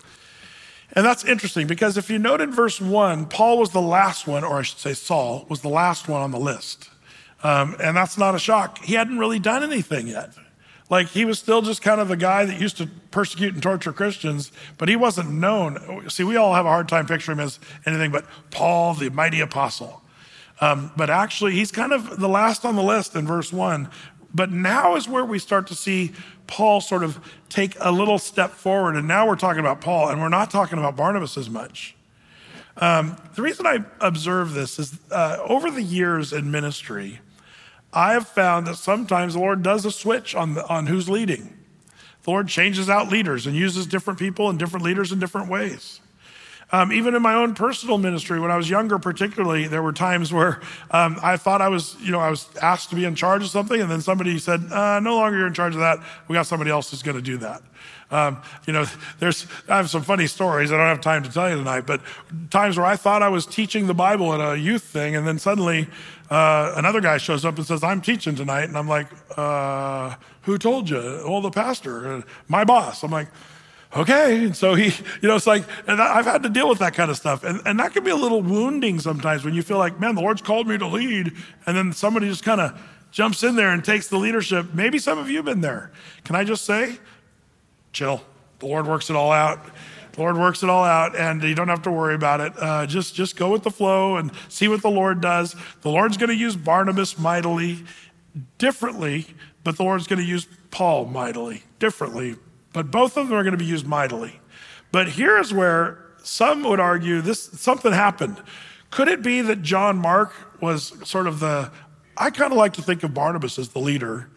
And that's interesting because if you note in verse one, Paul was the last one, or I should say Saul, was the last one on the list. Um, and that's not a shock. He hadn't really done anything yet. Like, he was still just kind of the guy that used to persecute and torture Christians, but he wasn't known. See, we all have a hard time picturing him as anything but Paul, the mighty apostle. Um, but actually, he's kind of the last on the list in verse one. But now is where we start to see Paul sort of take a little step forward. And now we're talking about Paul, and we're not talking about Barnabas as much. Um, the reason I observe this is uh, over the years in ministry, I have found that sometimes the Lord does a switch on, the, on who's leading. The Lord changes out leaders and uses different people and different leaders in different ways. Um, even in my own personal ministry, when I was younger particularly, there were times where um, I thought I was, you know, I was asked to be in charge of something, and then somebody said, uh, no longer you're in charge of that. We got somebody else who's going to do that. Um, you know, there's, I have some funny stories. I don't have time to tell you tonight, but times where I thought I was teaching the Bible at a youth thing, and then suddenly uh, another guy shows up and says, I'm teaching tonight. And I'm like, uh, who told you? Well, the pastor, uh, my boss. I'm like, okay. And so he, you know, it's like, and I've had to deal with that kind of stuff. And, and that can be a little wounding sometimes when you feel like, man, the Lord's called me to lead. And then somebody just kind of jumps in there and takes the leadership. Maybe some of you have been there. Can I just say, chill. The Lord works it all out. The Lord works it all out, and you don't have to worry about it. Uh, just, just go with the flow and see what the Lord does. The Lord's going to use Barnabas mightily, differently, but the Lord's going to use Paul mightily, differently. But both of them are going to be used mightily. But here's where some would argue this something happened. Could it be that John Mark was sort of the, I kind of like to think of Barnabas as the leader,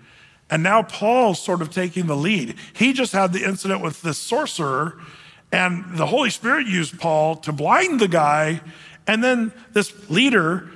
And now Paul's sort of taking the lead. He just had the incident with this sorcerer, and the Holy Spirit used Paul to blind the guy. And then this leader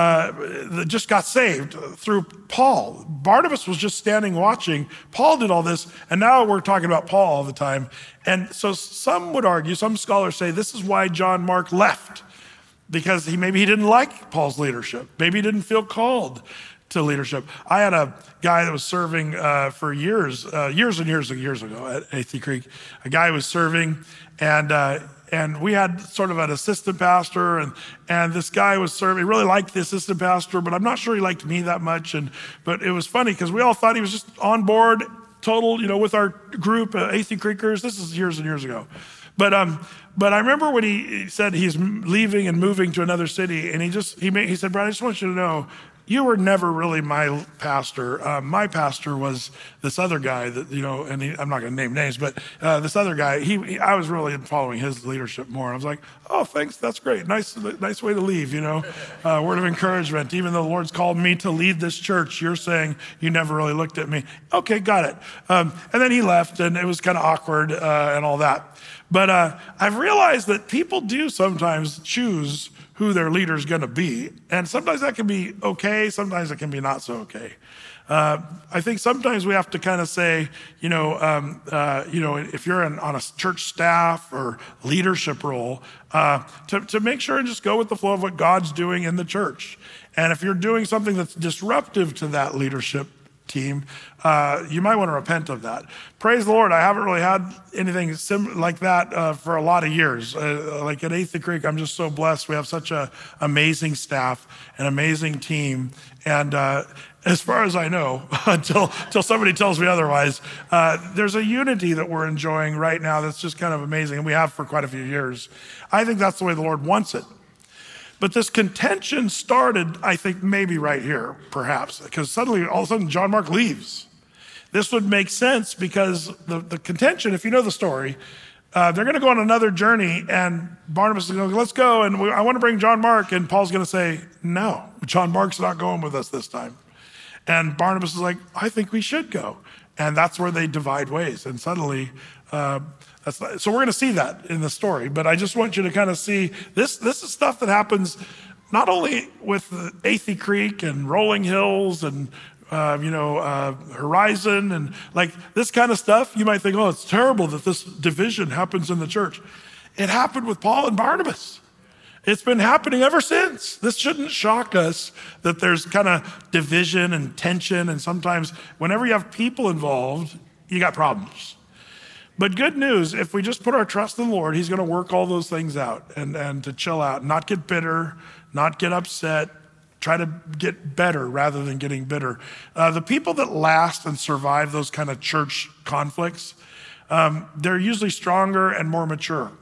uh, just got saved through Paul. Barnabas was just standing watching. Paul did all this, and now we're talking about Paul all the time. And so some would argue, some scholars say this is why John Mark left, because he maybe he didn't like Paul's leadership. Maybe he didn't feel called to leadership. I had a guy that was serving uh, for years, uh, years and years and years ago at Athey Creek. A guy was serving, and uh, and we had sort of an assistant pastor, and and this guy was serving. He really liked the assistant pastor, but I'm not sure he liked me that much. And but it was funny because we all thought he was just on board, total, you know, with our group, uh, Athey Creekers. This is years and years ago. But um, but I remember when he said he's leaving and moving to another city, and he just he made, he said, "Brad, I just want you to know, you were never really my pastor. Uh, my pastor was this other guy that, you know," and he, I'm not going to name names, but uh, this other guy, he, he, I was really following his leadership more. I was like, "Oh, thanks. That's great. Nice, nice way to leave, you know, uh, word of encouragement. Even though the Lord's called me to lead this church, you're saying you never really looked at me." Okay, got it. Um, and then he left, and it was kind of awkward uh, and all that. But uh, I've realized that people do sometimes choose who their leader is going to be. And sometimes that can be okay. Sometimes it can be not so okay. Uh, I think sometimes we have to kind of say, you know, um, uh, you know, if you're in, on a church staff or leadership role, uh, to, to make sure and just go with the flow of what God's doing in the church. And if you're doing something that's disruptive to that leadership team, uh, you might want to repent of that. Praise the Lord, I haven't really had anything sim- like that uh, for a lot of years. Uh, like at Athey Creek, I'm just so blessed. We have such an amazing staff, an amazing team. And uh, as far as I know, until, until somebody tells me otherwise, uh, there's a unity that we're enjoying right now that's just kind of amazing, and we have for quite a few years. I think that's the way the Lord wants it. But this contention started, I think, maybe right here, perhaps, because suddenly, all of a sudden, John Mark leaves. This would make sense because the, the contention, if you know the story, uh, they're going to go on another journey, and Barnabas is going to go, "Let's go, and we, I want to bring John Mark." And Paul's going to say, "No, John Mark's not going with us this time." And Barnabas is like, "I think we should go." And that's where they divide ways. And suddenly, uh, That's not, so we're going to see that in the story, but I just want you to kind of see this. This is stuff that happens not only with Athey Creek and Rolling Hills and uh, you know uh, Horizon and like this kind of stuff. You might think, "Oh, it's terrible that this division happens in the church." It happened with Paul and Barnabas. It's been happening ever since. This shouldn't shock us that there's kind of division and tension, and sometimes whenever you have people involved, you got problems. But good news, if we just put our trust in the Lord, he's going to work all those things out and, and to chill out, not get bitter, not get upset, try to get better rather than getting bitter. Uh, the people that last and survive those kind of church conflicts, um, they're usually stronger and more mature.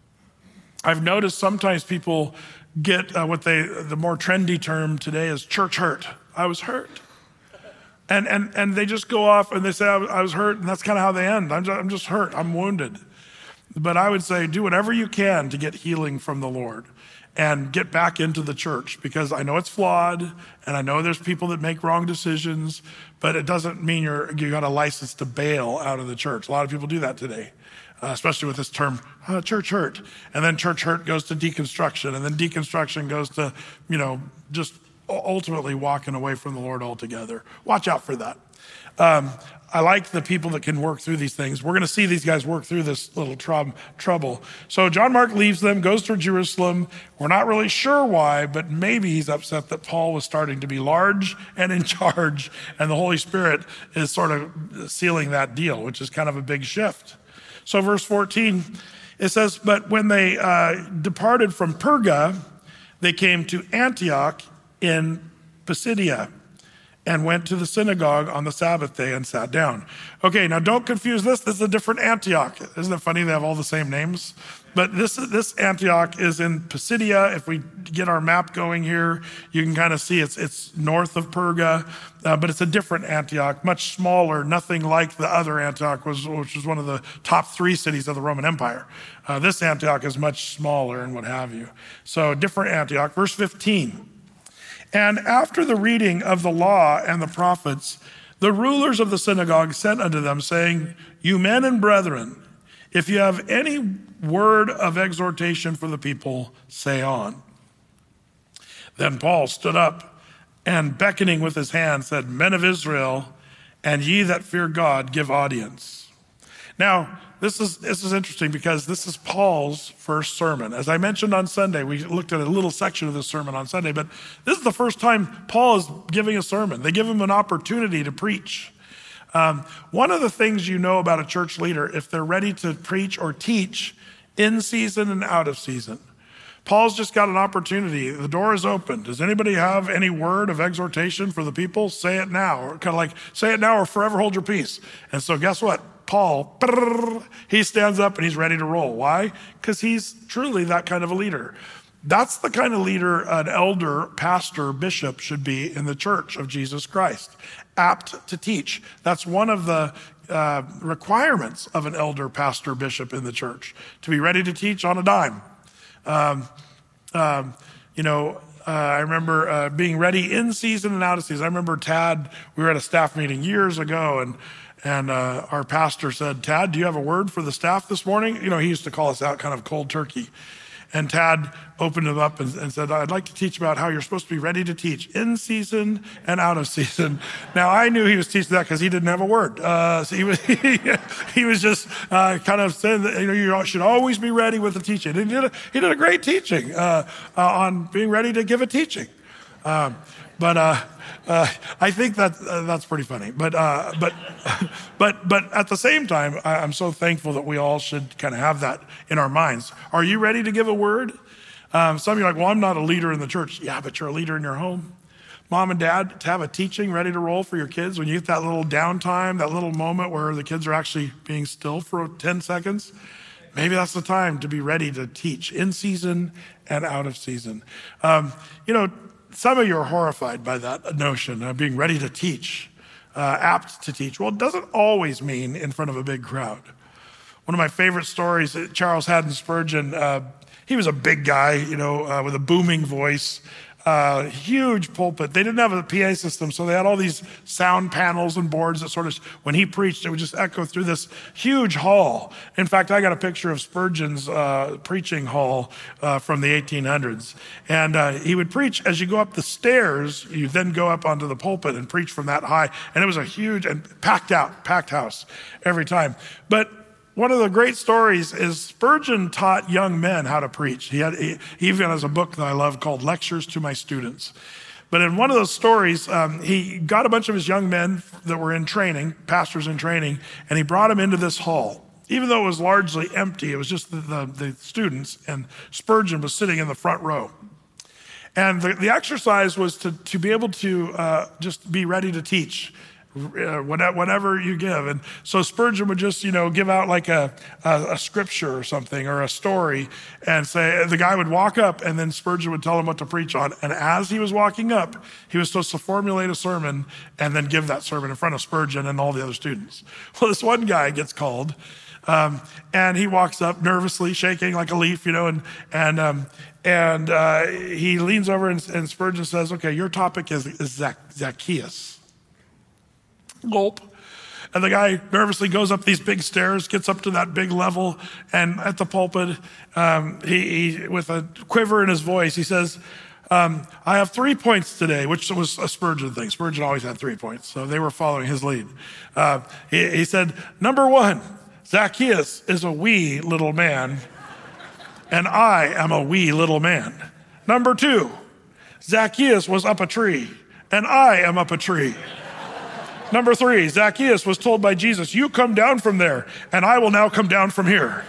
I've noticed sometimes people get uh, what they, the more trendy term today is church hurt. I was hurt. And and and they just go off and they say, I was, I was hurt, and that's kind of how they end. I'm just, I'm just hurt, I'm wounded. But I would say do whatever you can to get healing from the Lord and get back into the church, because I know it's flawed, and I know there's people that make wrong decisions, but it doesn't mean you're, you got a license to bail out of the church. A lot of people do that today, uh, especially with this term, oh, church hurt. And then church hurt goes to deconstruction, and then deconstruction goes to, you know, just ultimately walking away from the Lord altogether. Watch out for that. Um, I like the people that can work through these things. We're going to see these guys work through this little trub- trouble. So John Mark leaves them, goes to Jerusalem. We're not really sure why, but maybe he's upset that Paul was starting to be large and in charge, and the Holy Spirit is sort of sealing that deal, which is kind of a big shift. So verse fourteen, it says, "But when they uh, departed from Perga, they came to Antioch in Pisidia, and went to the synagogue on the Sabbath day and sat down." Okay, now don't confuse this. This is a different Antioch. Isn't it funny they have all the same names? But this this Antioch is in Pisidia. If we get our map going here, you can kind of see it's it's north of Perga, uh, but it's a different Antioch, much smaller, nothing like the other Antioch, was, which was one of the top three cities of the Roman Empire. Uh, this Antioch is much smaller and what have you. So different Antioch. Verse fifteen. "And after the reading of the law and the prophets, The rulers of the synagogue sent unto them, saying, You men and brethren, if you have any word of exhortation for the people, say on. Then Paul stood up and beckoning with his hand said, Men of Israel, and ye that fear God, give audience. Now, this is this is interesting because this is Paul's first sermon. As I mentioned on Sunday, we looked at a little section of this sermon on Sunday, but this is the first time Paul is giving a sermon. They give him an opportunity to preach. Um, one of the things you know about a church leader, if they're ready to preach or teach in season and out of season. Paul's just got an opportunity. The door is open. Does anybody have any word of exhortation for the people? Say it now. Or kind of like, say it now or forever hold your peace. And so guess what? Paul, he stands up and he's ready to roll. Why? Because he's truly that kind of a leader. That's the kind of leader an elder, pastor, bishop should be in the church of Jesus Christ. Apt to teach. That's one of the uh, requirements of an elder, pastor, bishop in the church. To be ready to teach on a dime. Um, um, you know, uh, I remember uh, being ready in season and out of season. I remember Tad, we were at a staff meeting years ago, and and uh, our pastor said, Tad, do you have a word for the staff this morning? You know, he used to call us out kind of cold turkey. And Tad opened him up and, and said, I'd like to teach about how you're supposed to be ready to teach in season and out of season. Now, I knew he was teaching that because he didn't have a word. Uh, so he was he, he was just uh, kind of saying that, you know, you should always be ready with the teaching. And he did a, he did a great teaching uh, uh, on being ready to give a teaching. Um, but uh, uh, I think that uh, that's pretty funny. But uh, but but but at the same time, I, I'm so thankful that we all should kind of have that in our minds. Are you ready to give a word? Um, some of you are like, well, I'm not a leader in the church. Yeah, but you're a leader in your home. Mom and dad, to have a teaching ready to roll for your kids when you get that little downtime, that little moment where the kids are actually being still for ten seconds. Maybe that's the time to be ready to teach in season and out of season. Um, you know, some of you are horrified by that notion of being ready to teach, uh, apt to teach. Well, it doesn't always mean in front of a big crowd. One of my favorite stories, Charles Haddon Spurgeon, uh, he was a big guy, you know, uh, with a booming voice, uh, huge pulpit. They didn't have a P A system, so they had all these sound panels and boards that sort of, when he preached, it would just echo through this huge hall. In fact, I got a picture of Spurgeon's uh, preaching hall uh, from the eighteen hundreds. And uh, he would preach, as you go up the stairs, you then go up onto the pulpit and preach from that high. And it was a huge and packed out, packed house every time. But one of the great stories is Spurgeon taught young men how to preach. He had, he, he even has a book that I love called Lectures to My Students. But in one of those stories, um, he got a bunch of his young men that were in training, pastors in training, and he brought them into this hall. Even though it was largely empty, it was just the, the, the students, and Spurgeon was sitting in the front row. And the, the exercise was to, to be able to uh, just be ready to teach. Uh, whatever you give. And so Spurgeon would just, you know, give out like a, a, a scripture or something or a story and say, the guy would walk up and then Spurgeon would tell him what to preach on. And as he was walking up, he was supposed to formulate a sermon and then give that sermon in front of Spurgeon and all the other students. Well, this one guy gets called um, and he walks up nervously, shaking like a leaf, you know, and, and, um, and uh, he leans over and, and Spurgeon says, okay, your topic is, is Zac- Zacchaeus. Gulp. And the guy nervously goes up these big stairs, gets up to that big level, and at the pulpit, um, he, he, with a quiver in his voice, he says, um, I have three points today, which was a Spurgeon thing. Spurgeon always had three points, so they were following his lead. Uh, he, he said, number one, Zacchaeus is a wee little man, and I am a wee little man. Number two, Zacchaeus was up a tree, and I am up a tree. Number three, Zacchaeus was told by Jesus, you come down from there, and I will now come down from here.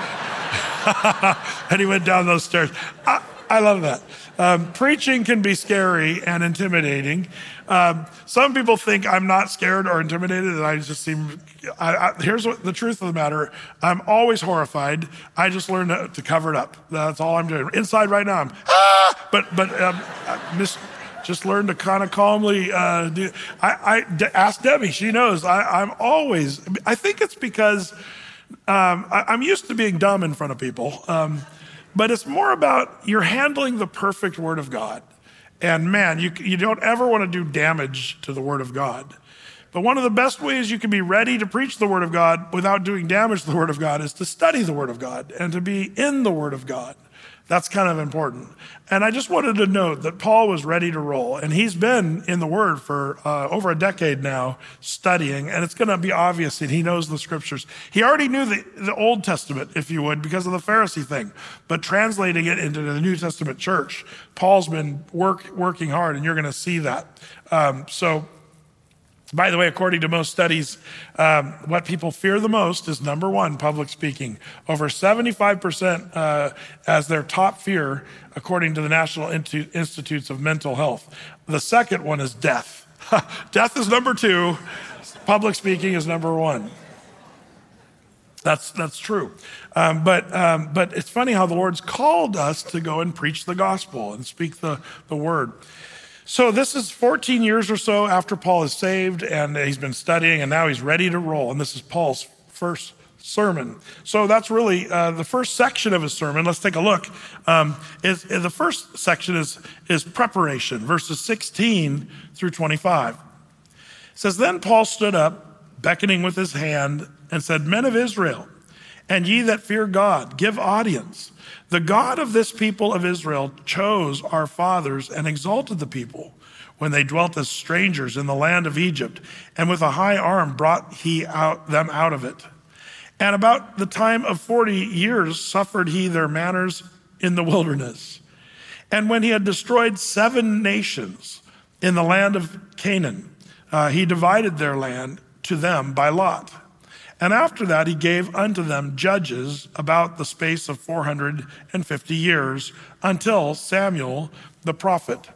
And he went down those stairs. I, I love that. Um, preaching can be scary and intimidating. Um, some people think I'm not scared or intimidated, and I just seem, I, I, here's what the truth of the matter. I'm always horrified. I just learned to, to cover it up. That's all I'm doing. Inside right now, I'm, ah! But, but, um, I miss, Just learn to kind of calmly uh, do. I, I ask Debbie; she knows. I, I'm always. I think it's because um, I, I'm used to being dumb in front of people, um, but it's more about you're handling the perfect Word of God, and man, you you don't ever want to do damage to the Word of God. But one of the best ways you can be ready to preach the word of God without doing damage to the word of God is to study the word of God and to be in the word of God. That's kind of important. And I just wanted to note that Paul was ready to roll, and he's been in the Word for uh, over a decade now studying, and it's going to be obvious that he knows the scriptures. He already knew the, the Old Testament, if you would, because of the Pharisee thing, but translating it into the New Testament church, Paul's been work, working hard, and you're going to see that. Um, so, by the way, according to most studies, um, what people fear the most is number one, public speaking. Over seventy-five percent uh, as their top fear, according to the National Institutes of Mental Health. The second one is death. Death is number two. Public speaking is number one. That's that's true. Um, but um, but it's funny how the Lord's called us to go and preach the gospel and speak the, the word. So this is fourteen years or so after Paul is saved, and he's been studying, and now he's ready to roll. And this is Paul's first sermon. So that's really uh, the first section of his sermon. Let's take a look. Um, is, is the first section is, is preparation, verses sixteen through twenty-five. It says, "Then Paul stood up, beckoning with his hand, and said, 'Men of Israel, and ye that fear God, give audience. The God of this people of Israel chose our fathers and exalted the people when they dwelt as strangers in the land of Egypt, and with a high arm brought he out them out of it. And about the time of forty years suffered he their manners in the wilderness. And when he had destroyed seven nations in the land of Canaan, uh, he divided their land to them by lot. And after that, he gave unto them judges about the space of four hundred fifty years until Samuel the prophet.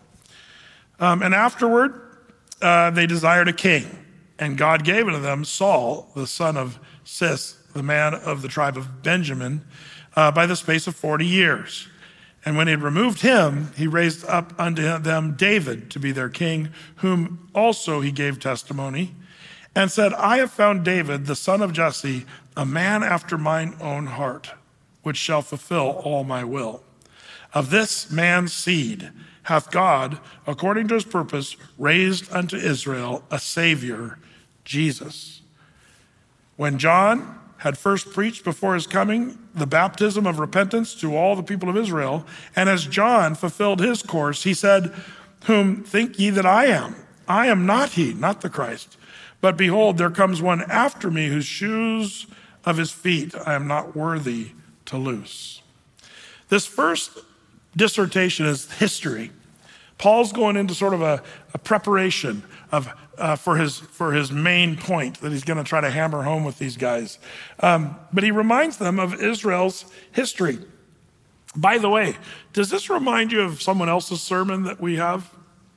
Um, and afterward, uh, they desired a king. And God gave unto them Saul, the son of Cis, the man of the tribe of Benjamin, uh, by the space of forty years. And when he had removed him, he raised up unto them David to be their king, whom also he gave testimony, and said, I have found David, the son of Jesse, a man after mine own heart, which shall fulfill all my will. Of this man's seed hath God, according to his purpose, raised unto Israel a Savior, Jesus. When John had first preached before his coming the baptism of repentance to all the people of Israel, and as John fulfilled his course, he said, Whom think ye that I am? I am not he, not the Christ. But behold, there comes one after me whose shoes of his feet I am not worthy to loose. This first dissertation is history. Paul's going into sort of a, a preparation of uh, for his for his main point that he's going to try to hammer home with these guys. Um, but he reminds them of Israel's history. By the way, does this remind you of someone else's sermon that we have?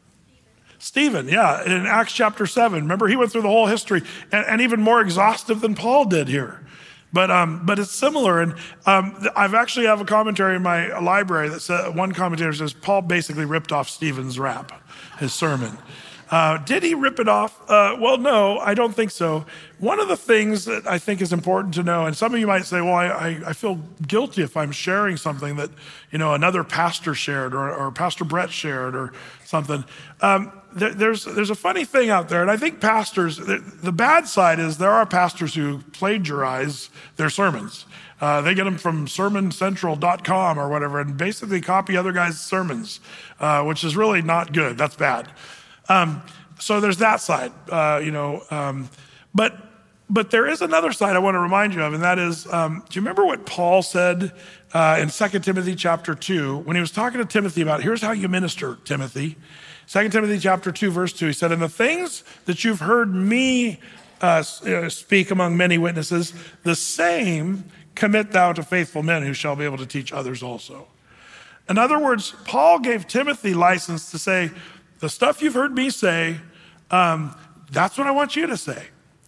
Stephen, yeah, in Acts chapter seven. Remember, he went through the whole history, and, and even more exhaustive than Paul did here. But um, but it's similar, and um, I've actually have a commentary in my library that says, one commentator says, Paul basically ripped off Stephen's rap, his sermon. Uh, did he rip it off? Uh, well, no, I don't think so. One of the things that I think is important to know, and some of you might say, well, I, I, I feel guilty if I'm sharing something that, you know, another pastor shared or, or Pastor Brett shared or something. Um, there, there's there's a funny thing out there, and I think pastors, the, the bad side is there are pastors who plagiarize their sermons. Uh, they get them from sermon central dot com or whatever and basically copy other guys' sermons, uh, which is really not good. That's bad. Um, so there's that side, uh, you know, um, but, but there is another side I want to remind you of, and that is, um, do you remember what Paul said, uh, in Second Timothy chapter two, when he was talking to Timothy about, here's how you minister, Timothy. Second Timothy chapter two, verse two, he said, and the things that you've heard me, uh, speak among many witnesses, the same commit thou to faithful men who shall be able to teach others also. In other words, Paul gave Timothy license to say, the stuff you've heard me say, um, that's what I want you to say.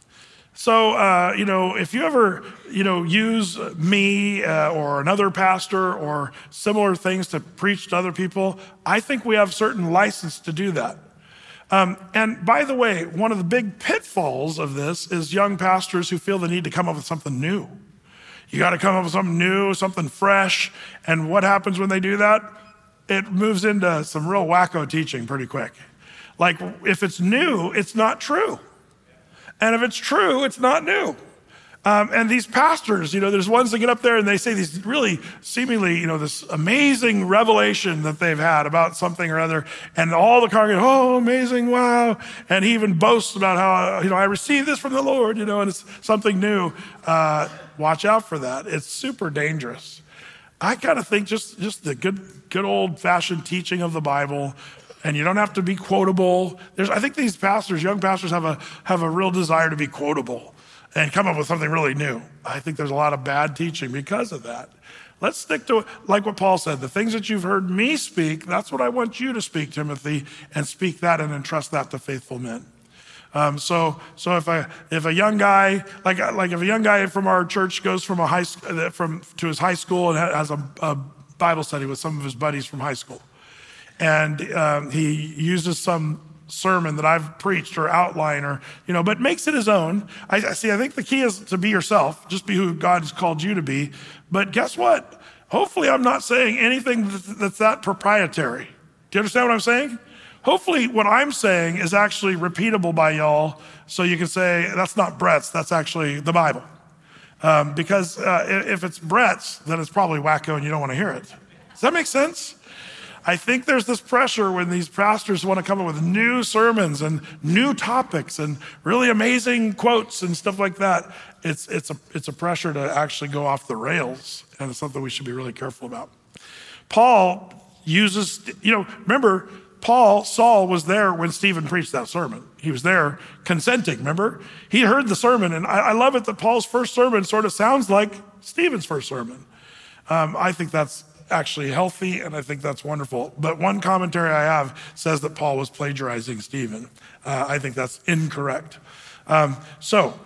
So, uh, you know, if you ever, you know, use me uh, or another pastor or similar things to preach to other people, I think we have certain license to do that. Um, and by the way, one of the big pitfalls of this is young pastors who feel the need to come up with something new. You got to come up with something new, something fresh. And what happens when they do that? It moves into some real wacko teaching pretty quick. Like if it's new, it's not true. And if it's true, it's not new. Um, and these pastors, you know, there's ones that get up there and they say these really seemingly, you know, this amazing revelation that they've had about something or other. And all the congregation, oh, amazing, wow. And he even boasts about how, you know, I received this from the Lord, you know, and it's something new. Uh, watch out for that. It's super dangerous. I kind of think just, just the good, good old fashioned teaching of the Bible. And you don't have to be quotable. There's, I think these pastors, young pastors have a, have a real desire to be quotable and come up with something really new. I think there's a lot of bad teaching because of that. Let's stick to it, like what Paul said, the things that you've heard me speak, that's what I want you to speak, Timothy, and speak that and entrust that to faithful men. Um, so, so if a if a young guy, like like if a young guy from our church goes from a high from to his high school and has a, a Bible study with some of his buddies from high school, and um, he uses some sermon that I've preached or outline or, you know, but makes it his own. I, I see, I think the key is to be yourself, just be who God has called you to be. But guess what? Hopefully I'm not saying anything that's that proprietary. Do you understand what I'm saying? Hopefully what I'm saying is actually repeatable by y'all. So you can say, that's not Brett's, that's actually the Bible. Um, because uh, if it's Brett's, then it's probably wacko and you don't want to hear it. Does that make sense? I think there's this pressure when these pastors want to come up with new sermons and new topics and really amazing quotes and stuff like that. It's it's a it's a pressure to actually go off the rails, and it's something we should be really careful about. Paul uses, you know, remember, Paul, Saul was there when Stephen preached that sermon. He was there consenting, remember? He heard the sermon, and I, I love it that Paul's first sermon sort of sounds like Stephen's first sermon. Um, I think that's actually healthy, and I think that's wonderful. But one commentary I have says that Paul was plagiarizing Stephen. Uh, I think that's incorrect. Um, so,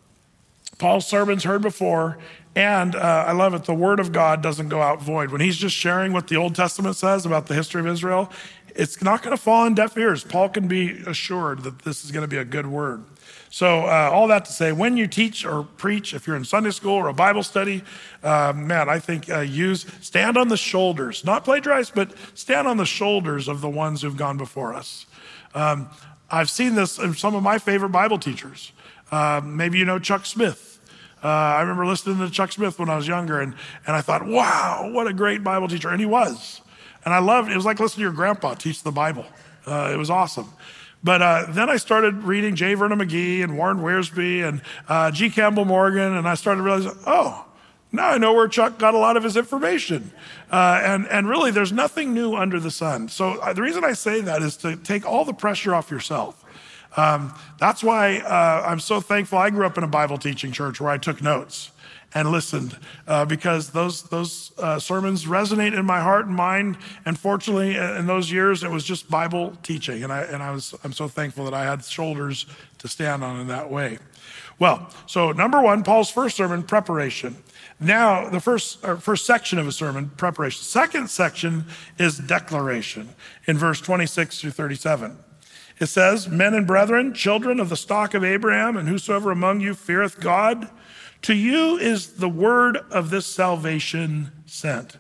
Paul's sermons heard before, and uh, I love it, the word of God doesn't go out void. When he's just sharing what the Old Testament says about the history of Israel, it's not going to fall on deaf ears. Paul can be assured that this is going to be a good word. So uh, all that to say, when you teach or preach, if you're in Sunday school or a Bible study, uh, man, I think uh, use, stand on the shoulders, not plagiarize, but stand on the shoulders of the ones who've gone before us. Um, I've seen this in some of my favorite Bible teachers. Uh, maybe you know Chuck Smith. Uh, I remember listening to Chuck Smith when I was younger, and, and I thought, wow, what a great Bible teacher. And he was. And I loved it. It was like listening to your grandpa teach the Bible. Uh, it was awesome. But uh, then I started reading J. Vernon McGee and Warren Wiersbe and uh, G. Campbell Morgan, and I started realizing, oh, now I know where Chuck got a lot of his information. Uh, and, and really, there's nothing new under the sun. So uh, the reason I say that is to take all the pressure off yourself. Um, that's why uh, I'm so thankful I grew up in a Bible teaching church where I took notes and listened, uh, because those those uh, sermons resonate in my heart and mind. And fortunately, in those years, it was just Bible teaching, and I and I was I'm so thankful that I had shoulders to stand on in that way. Well, so number one, Paul's first sermon, preparation. Now, the first or first section of a sermon, preparation. Second section is declaration in verse twenty-six through thirty-seven. It says, "Men and brethren, children of the stock of Abraham, and whosoever among you feareth God, to you is the word of this salvation sent."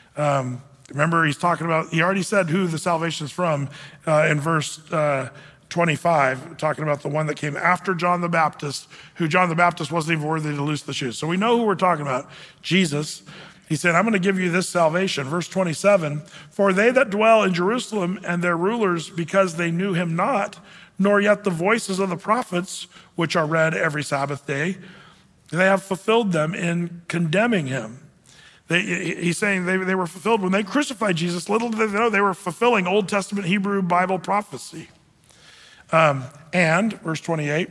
Um, remember, he's talking about, he already said who the salvation is from uh, in verse uh, twenty-five, talking about the one that came after John the Baptist, who John the Baptist wasn't even worthy to loose the shoes. So we know who we're talking about, Jesus. He said, I'm going to give you this salvation. Verse twenty-seven, "For they that dwell in Jerusalem and their rulers, because they knew him not, nor yet the voices of the prophets, which are read every Sabbath day, they have fulfilled them in condemning him." They, he's saying they, they were fulfilled when they crucified Jesus. Little did they know they were fulfilling Old Testament Hebrew Bible prophecy. Um, and, verse twenty-eight,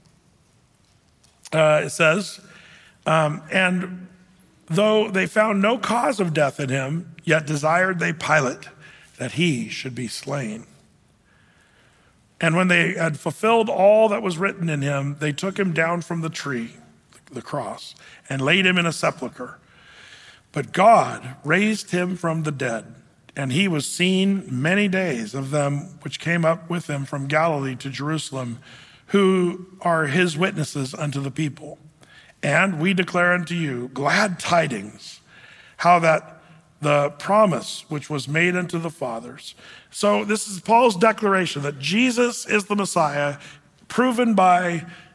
uh, it says, um, "And though they found no cause of death in him, yet desired they Pilate that he should be slain. And when they had fulfilled all that was written in him, they took him down from the tree," the cross, "and laid him in a sepulcher. But God raised him from the dead, and he was seen many days of them which came up with him from Galilee to Jerusalem, who are his witnesses unto the people. And we declare unto you glad tidings, how that the promise which was made unto the fathers." So this is Paul's declaration that Jesus is the Messiah, proven by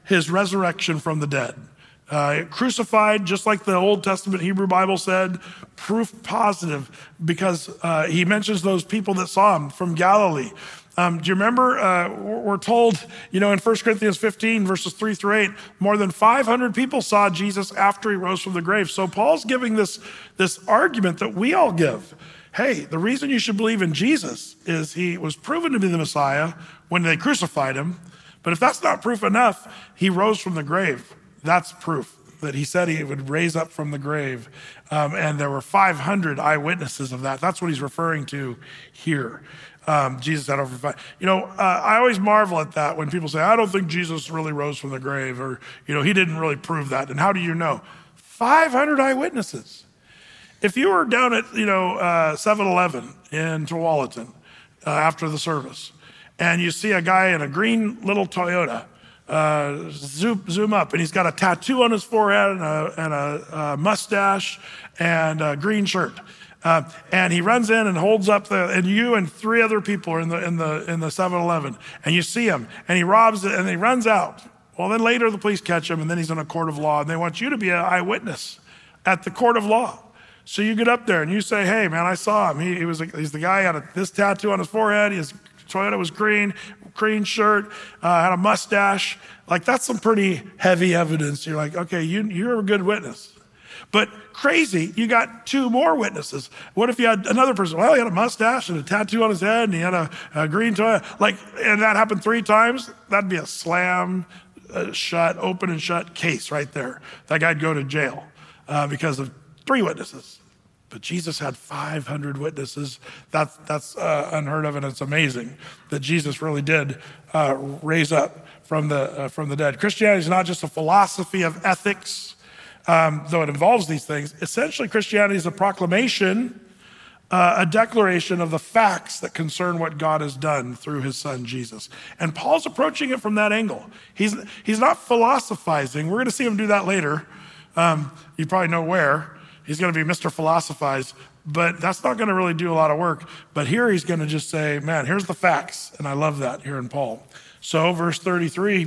his resurrection from the dead. Uh, crucified, just like the Old Testament Hebrew Bible said, proof positive, because uh, he mentions those people that saw him from Galilee. Um, do you remember, uh, we're told, you know, in First Corinthians fifteen, verses three through eight, more than five hundred people saw Jesus after he rose from the grave. So Paul's giving this, this argument that we all give. Hey, the reason you should believe in Jesus is he was proven to be the Messiah when they crucified him. But if that's not proof enough, he rose from the grave. That's proof that he said he would raise up from the grave. Um, and there were five hundred eyewitnesses of that. That's what he's referring to here. Um, Jesus had over five. You know, uh, I always marvel at that when people say, I don't think Jesus really rose from the grave, or, you know, he didn't really prove that. And how do you know? five hundred eyewitnesses. If you were down at, you know, uh, seven eleven in Tualatin uh, after the service, and you see a guy in a green little Toyota, uh, zoom, zoom up, and he's got a tattoo on his forehead and a, and a, a mustache and a green shirt. Uh, and he runs in and holds up the, and you and three other people are in the in the in the seven eleven, and you see him, and he robs it, and he runs out. Well, then later the police catch him, and then he's in a court of law, and they want you to be an eyewitness at the court of law. So you get up there and you say, "Hey, man, I saw him. He, he was he's the guy had a, this tattoo on his forehead. His Toyota was green, green shirt, uh, had a mustache." Like, that's some pretty heavy evidence. You're like, okay, you you're a good witness. But crazy, you got two more witnesses. What if you had another person? Well, he had a mustache and a tattoo on his head, and he had a, a green toy. Like, and that happened three times. That'd be a slam, uh, shut, open and shut case right there. That guy'd go to jail uh, because of three witnesses. But Jesus had five hundred witnesses. That's that's uh, unheard of, and it's amazing that Jesus really did uh, raise up from the uh, from the dead. Christianity is not just a philosophy of ethics. Um, though it involves these things. Essentially, Christianity is a proclamation, uh, a declaration of the facts that concern what God has done through his son, Jesus. And Paul's approaching it from that angle. He's, he's not philosophizing. We're going to see him do that later. Um, you probably know where. He's going to be Mister Philosophize, but that's not going to really do a lot of work. But here he's going to just say, man, here's the facts. And I love that here in Paul. So verse thirty-three,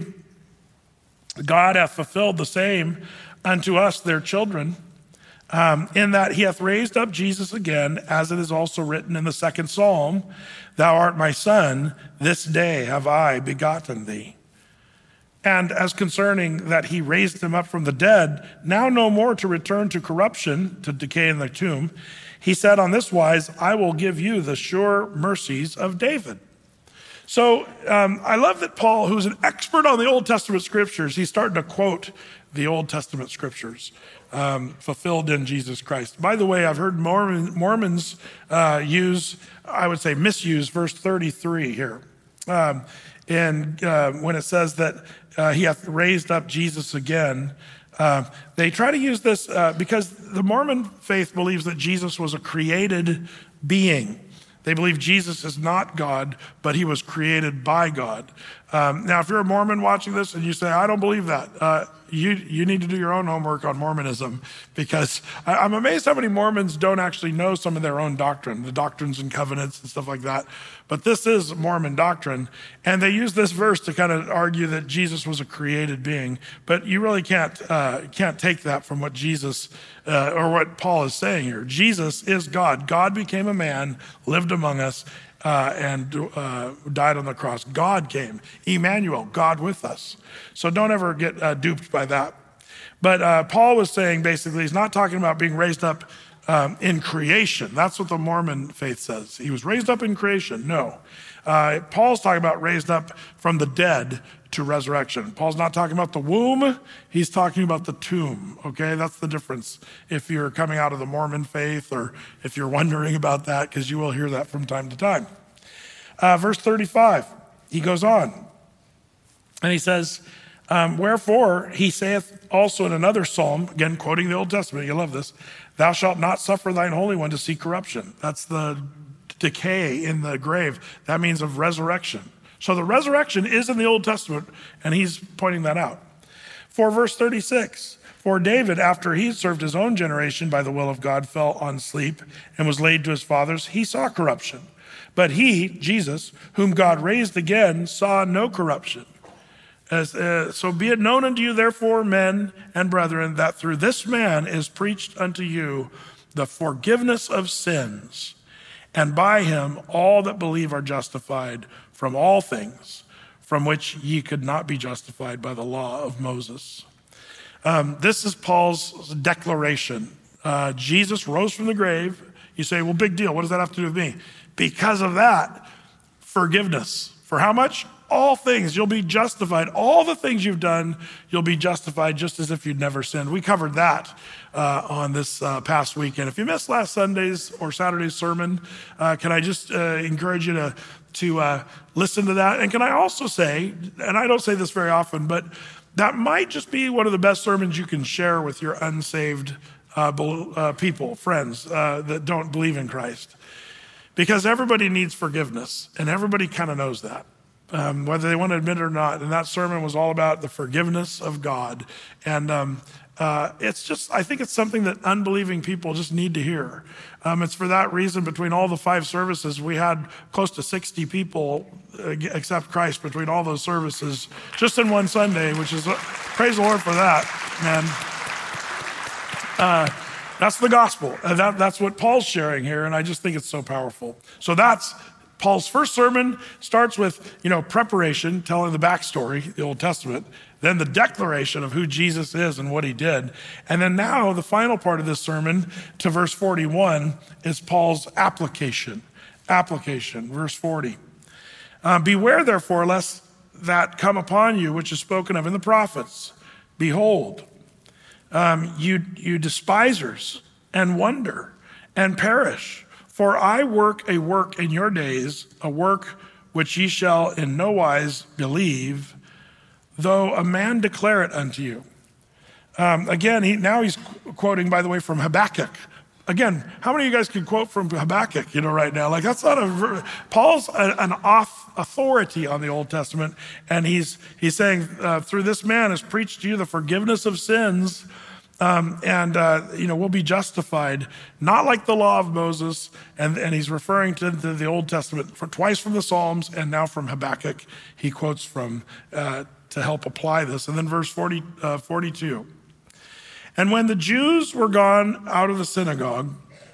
God hath fulfilled the same unto us, their children, um, in that he hath raised up Jesus again, as it is also written in the second Psalm, thou art my son, this day have I begotten thee. And as concerning that he raised him up from the dead, now no more to return to corruption, to decay in the tomb, he said on this wise, I will give you the sure mercies of David. So um, I love that Paul, who's an expert on the Old Testament scriptures, he's starting to quote the Old Testament scriptures um, fulfilled in Jesus Christ. By the way, I've heard Mormon, Mormons uh, use, I would say misuse verse thirty-three here. Um, and uh, when it says that uh, he hath raised up Jesus again, uh, they try to use this uh, because the Mormon faith believes that Jesus was a created being. They believe Jesus is not God, but he was created by God. Um, now, if you're a Mormon watching this and you say, I don't believe that, uh, you you need to do your own homework on Mormonism, because I, I'm amazed how many Mormons don't actually know some of their own doctrine, the doctrines and covenants and stuff like that. But this is Mormon doctrine, and they use this verse to kind of argue that Jesus was a created being. But you really can't uh, can't take that from what Jesus uh, or what Paul is saying here. Jesus is God. God became a man, lived among us, Uh, and uh, died on the cross. God came. Emmanuel, God with us. So don't ever get uh, duped by that. But uh, Paul was saying basically, he's not talking about being raised up um, in creation. That's what the Mormon faith says. He was raised up in creation. No. Uh, Paul's talking about raised up from the dead to resurrection. Paul's not talking about the womb. He's talking about the tomb. Okay, that's the difference. If you're coming out of the Mormon faith, or if you're wondering about that, because you will hear that from time to time. Uh, verse thirty-five, he goes on and he says, um, wherefore he saith also in another psalm, again quoting the Old Testament, you love this, thou shalt not suffer thine Holy One to see corruption. That's the decay in the grave. That means of resurrection. So the resurrection is in the Old Testament, and he's pointing that out. For verse thirty-six, for David, after he served his own generation by the will of God, fell on sleep and was laid to his fathers, he saw corruption. But he, Jesus, whom God raised again, saw no corruption. As, uh, so be it known unto you, therefore, men and brethren, that through this man is preached unto you the forgiveness of sins, and by him all that believe are justified from all things from which ye could not be justified by the law of Moses. Um, this is Paul's declaration. Uh, Jesus rose from the grave. You say, well, big deal. What does that have to do with me? Because of that, forgiveness. For how much? All things. You'll be justified. All the things you've done, you'll be justified just as if you'd never sinned. We covered that uh, on this uh, past weekend. If you missed last Sunday's or Saturday's sermon, uh, can I just uh, encourage you to, to uh, listen to that? And can I also say, and I don't say this very often, but that might just be one of the best sermons you can share with your unsaved uh, uh, people, friends uh, that don't believe in Christ. Because everybody needs forgiveness, and everybody kind of knows that. Um, whether they want to admit it or not. And that sermon was all about the forgiveness of God. And um, uh, it's just, I think it's something that unbelieving people just need to hear. Um, it's for that reason, between all the five services, we had close to sixty people uh, accept Christ between all those services, just in one Sunday, which is, uh, praise the Lord for that, man. Uh, that's the gospel. Uh, that, that's what Paul's sharing here, and I just think it's so powerful. So that's Paul's first sermon. Starts with, you know, preparation, telling the backstory, the Old Testament, then the declaration of who Jesus is and what he did. And then now the final part of this sermon to verse forty-one is Paul's application. Application, verse forty. Uh, Beware therefore lest that come upon you, which is spoken of in the prophets. Behold, um, you, you despisers, and wonder, and perish. For I work a work in your days, a work which ye shall in no wise believe, though a man declare it unto you. Um, again, he, now he's quoting, by the way, from Habakkuk. Again, how many of you guys can quote from Habakkuk, you know, right now? Like, that's not a, Paul's a, an off authority on the Old Testament, and he's he's saying, uh, through this man is preached to you the forgiveness of sins, Um, and, uh, you know, we'll be justified, not like the law of Moses. And, and he's referring to the, the Old Testament for, twice from the Psalms and now from Habakkuk. He quotes from uh, to help apply this. And then verse forty, uh, forty-two. And when the Jews were gone out of the synagogue,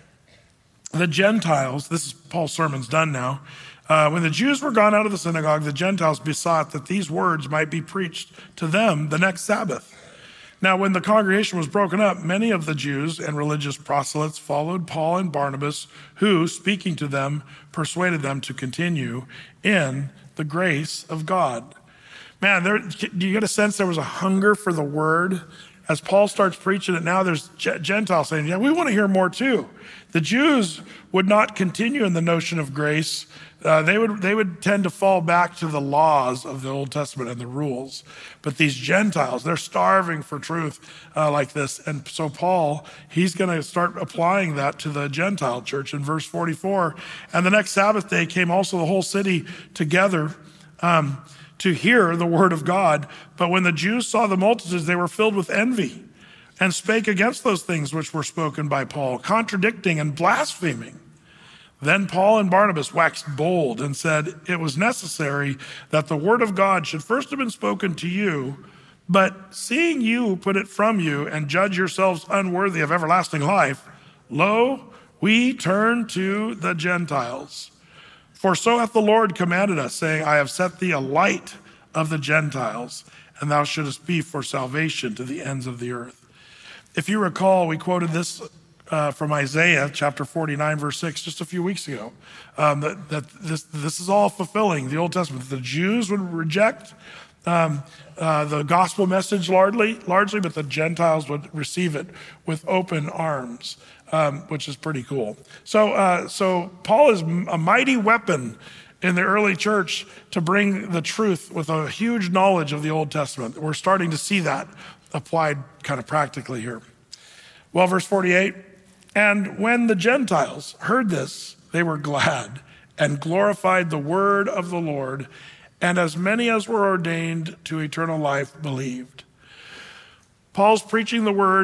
the Gentiles, this is Paul's sermon's done now. Uh, when the Jews were gone out of the synagogue, the Gentiles besought that these words might be preached to them the next Sabbath. Now, when the congregation was broken up, many of the Jews and religious proselytes followed Paul and Barnabas, who, speaking to them, persuaded them to continue in the grace of God. Man, there, do you get a sense there was a hunger for the word? As Paul starts preaching it now, there's Gentiles saying, yeah, we want to hear more too. The Jews would not continue in the notion of grace. Uh, they would they would tend to fall back to the laws of the Old Testament and the rules. But these Gentiles, they're starving for truth uh, like this. And so Paul, he's going to start applying that to the Gentile church in verse forty-four. And the next Sabbath day came also the whole city together um, to hear the word of God. But when the Jews saw the multitudes, they were filled with envy and spake against those things which were spoken by Paul, contradicting and blaspheming. Then Paul and Barnabas waxed bold and said, it was necessary that the word of God should first have been spoken to you, but seeing you put it from you and judge yourselves unworthy of everlasting life, lo, we turn to the Gentiles. For so hath the Lord commanded us, saying, I have set thee a light of the Gentiles, and thou shouldest be for salvation to the ends of the earth. If you recall, we quoted this Uh, from Isaiah chapter forty-nine, verse six, just a few weeks ago, um, that, that this, this is all fulfilling the Old Testament. The Jews would reject um, uh, the gospel message largely, largely, but the Gentiles would receive it with open arms, um, which is pretty cool. So, uh, so Paul is a mighty weapon in the early church to bring the truth with a huge knowledge of the Old Testament. We're starting to see that applied kind of practically here. Well, verse forty-eight, and when the Gentiles heard this, they were glad and glorified the word of the Lord, and as many as were ordained to eternal life believed. Paul's preaching the word,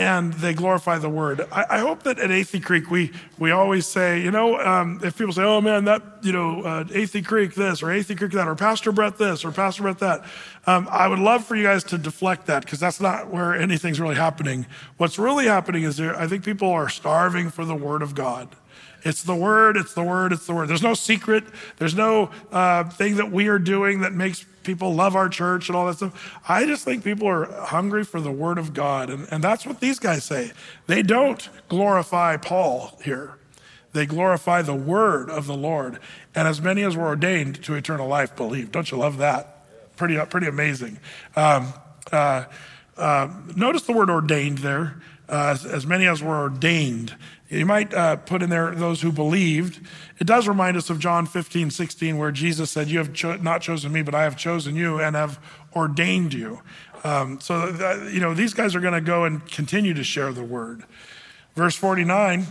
and they glorify the word. I, I hope that at Athey Creek, we we always say, you know, um, if people say, oh man, that, you know, uh, Athey Creek this, or Athey Creek that, or Pastor Brett this, or Pastor Brett that, um, I would love for you guys to deflect that, because that's not where anything's really happening. What's really happening is there, I think people are starving for the word of God. It's the word, it's the word, it's the word. There's no secret. There's no uh, thing that we are doing that makes people love our church and all that stuff. I just think people are hungry for the word of God. And, and that's what these guys say. They don't glorify Paul here. They glorify the word of the Lord. And as many as were ordained to eternal life believe. Don't you love that? Pretty, pretty amazing. Um, uh, uh, notice the word ordained there. Uh, as, as many as were ordained. You might uh, put in there those who believed. It does remind us of John fifteen, sixteen, where Jesus said, you have cho- not chosen me, but I have chosen you and have ordained you. Um, so, that, you know, these guys are going to go and continue to share the word. Verse forty-nine,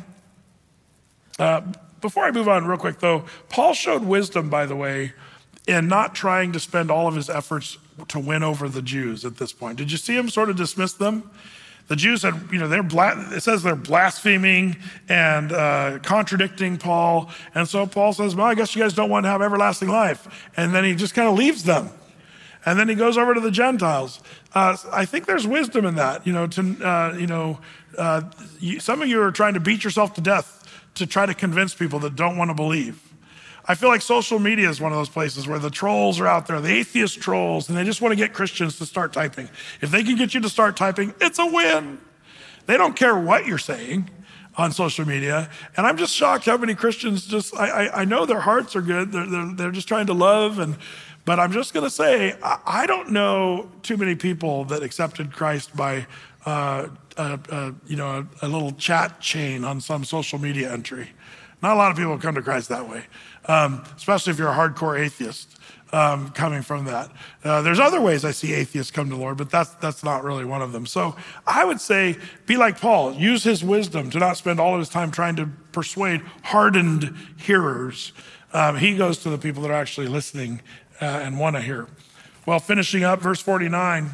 uh, before I move on real quick though, Paul showed wisdom, by the way, in not trying to spend all of his efforts to win over the Jews at this point. Did you see him sort of dismiss them? The Jews had, you know, they're bla- it says they're blaspheming and uh, contradicting Paul. And so Paul says, well, I guess you guys don't want to have everlasting life. And then he just kind of leaves them. And then he goes over to the Gentiles. Uh, I think there's wisdom in that, you know, to, uh, you know, uh, you, some of you are trying to beat yourself to death to try to convince people that don't want to believe. I feel like social media is one of those places where the trolls are out there, the atheist trolls, and they just want to get Christians to start typing. If they can get you to start typing, it's a win. They don't care what you're saying on social media. And I'm just shocked how many Christians just, I, I, I know their hearts are good. They're, they're, they're just trying to love. And But I'm just going to say, I, I don't know too many people that accepted Christ by, uh, uh, uh, you know, a, a little chat chain on some social media entry. Not a lot of people come to Christ that way. Um, especially if you're a hardcore atheist um, coming from that. Uh, there's other ways I see atheists come to the Lord, but that's that's not really one of them. So I would say, be like Paul. Use his wisdom to not spend all of his time trying to persuade hardened hearers. Um, he goes to the people that are actually listening uh, and want to hear. Well, finishing up, verse forty-nine,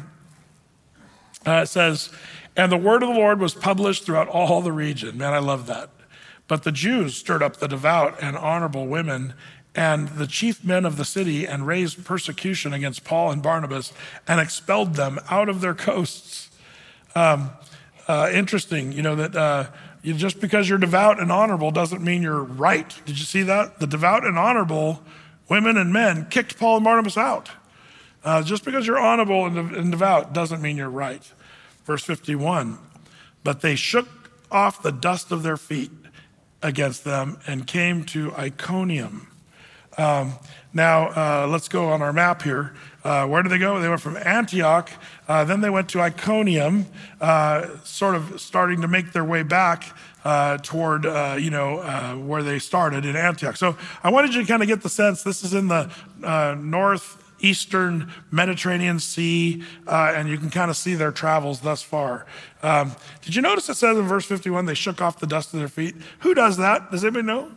uh, it says, and the word of the Lord was published throughout all the region. Man, I love that. But the Jews stirred up the devout and honorable women and the chief men of the city and raised persecution against Paul and Barnabas and expelled them out of their coasts. Um, uh, interesting, you know, that uh, you, just because you're devout and honorable doesn't mean you're right. Did you see that? The devout and honorable women and men kicked Paul and Barnabas out. Uh, just because you're honorable and, and devout doesn't mean you're right. Verse fifty-one, but they shook off the dust of their feet against them and came to Iconium. Um, now, uh, let's go on our map here. Uh, where did they go? They went from Antioch, uh, then they went to Iconium, uh, sort of starting to make their way back uh, toward, uh, you know, uh, where they started in Antioch. So I wanted you to kind of get the sense this is in the uh, northeastern Mediterranean Sea, uh, and you can kind of see their travels thus far. Um, did you notice it says in verse fifty-one, they shook off the dust of their feet? Who does that? Does anybody know?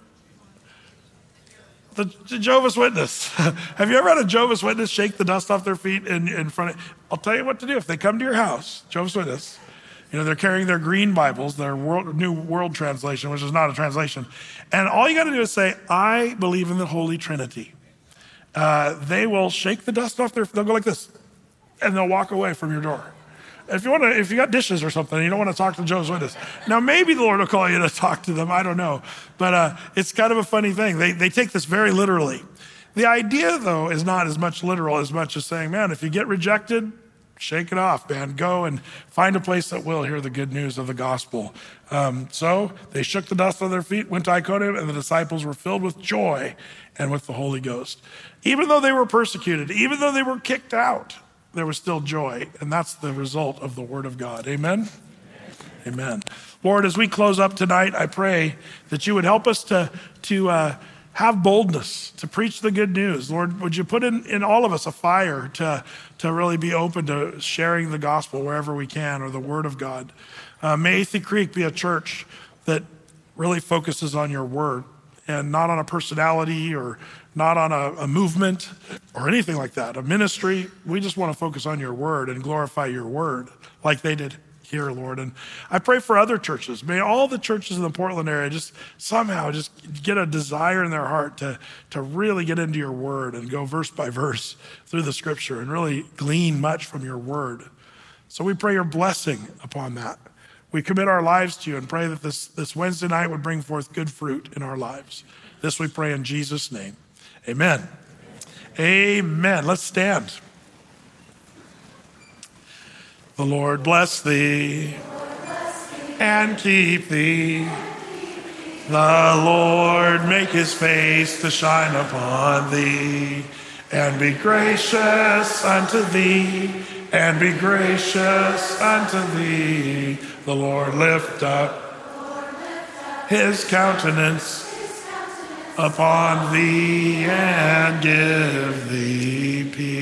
The, the Jehovah's Witness. Have you ever had a Jehovah's Witness shake the dust off their feet in, in front of, I'll tell you what to do. If they come to your house, Jehovah's Witness, you know, they're carrying their green Bibles, their world, New World Translation, which is not a translation. And all you got to do is say, I believe in the Holy Trinity. Uh, they will shake the dust off their, they'll go like this, and they'll walk away from your door. If you want to, if you got dishes or something, and you don't want to talk to Jehovah's Witness. Now, maybe the Lord will call you to talk to them. I don't know. But uh, it's kind of a funny thing. They, they take this very literally. The idea, though, is not as much literal as much as saying, man, if you get rejected, shake it off, man. Go and find a place that will hear the good news of the gospel. Um, so they shook the dust on their feet, went to Iconium, and the disciples were filled with joy and with the Holy Ghost. Even though they were persecuted, even though they were kicked out, there was still joy, and that's the result of the word of God. Amen? Amen. Amen. Lord, as we close up tonight, I pray that you would help us to, to uh, have boldness to preach the good news. Lord, would you put in, in all of us a fire to, to really be open to sharing the gospel wherever we can, or the word of God. Uh, may Athey Creek be a church that really focuses on your word and not on a personality or not on a, a movement or anything like that, a ministry. We just want to focus on your word and glorify your word like they did here, Lord. And I pray for other churches. May all the churches in the Portland area just somehow just get a desire in their heart to, to really get into your word and go verse by verse through the scripture and really glean much from your word. So we pray your blessing upon that. We commit our lives to you and pray that this, this Wednesday night would bring forth good fruit in our lives. This we pray in Jesus' name. Amen. Amen. Let's stand. The Lord bless thee and keep thee. The Lord make his face to shine upon thee and be gracious unto thee, and be gracious unto thee. The Lord lift up his countenance upon thee and give thee peace.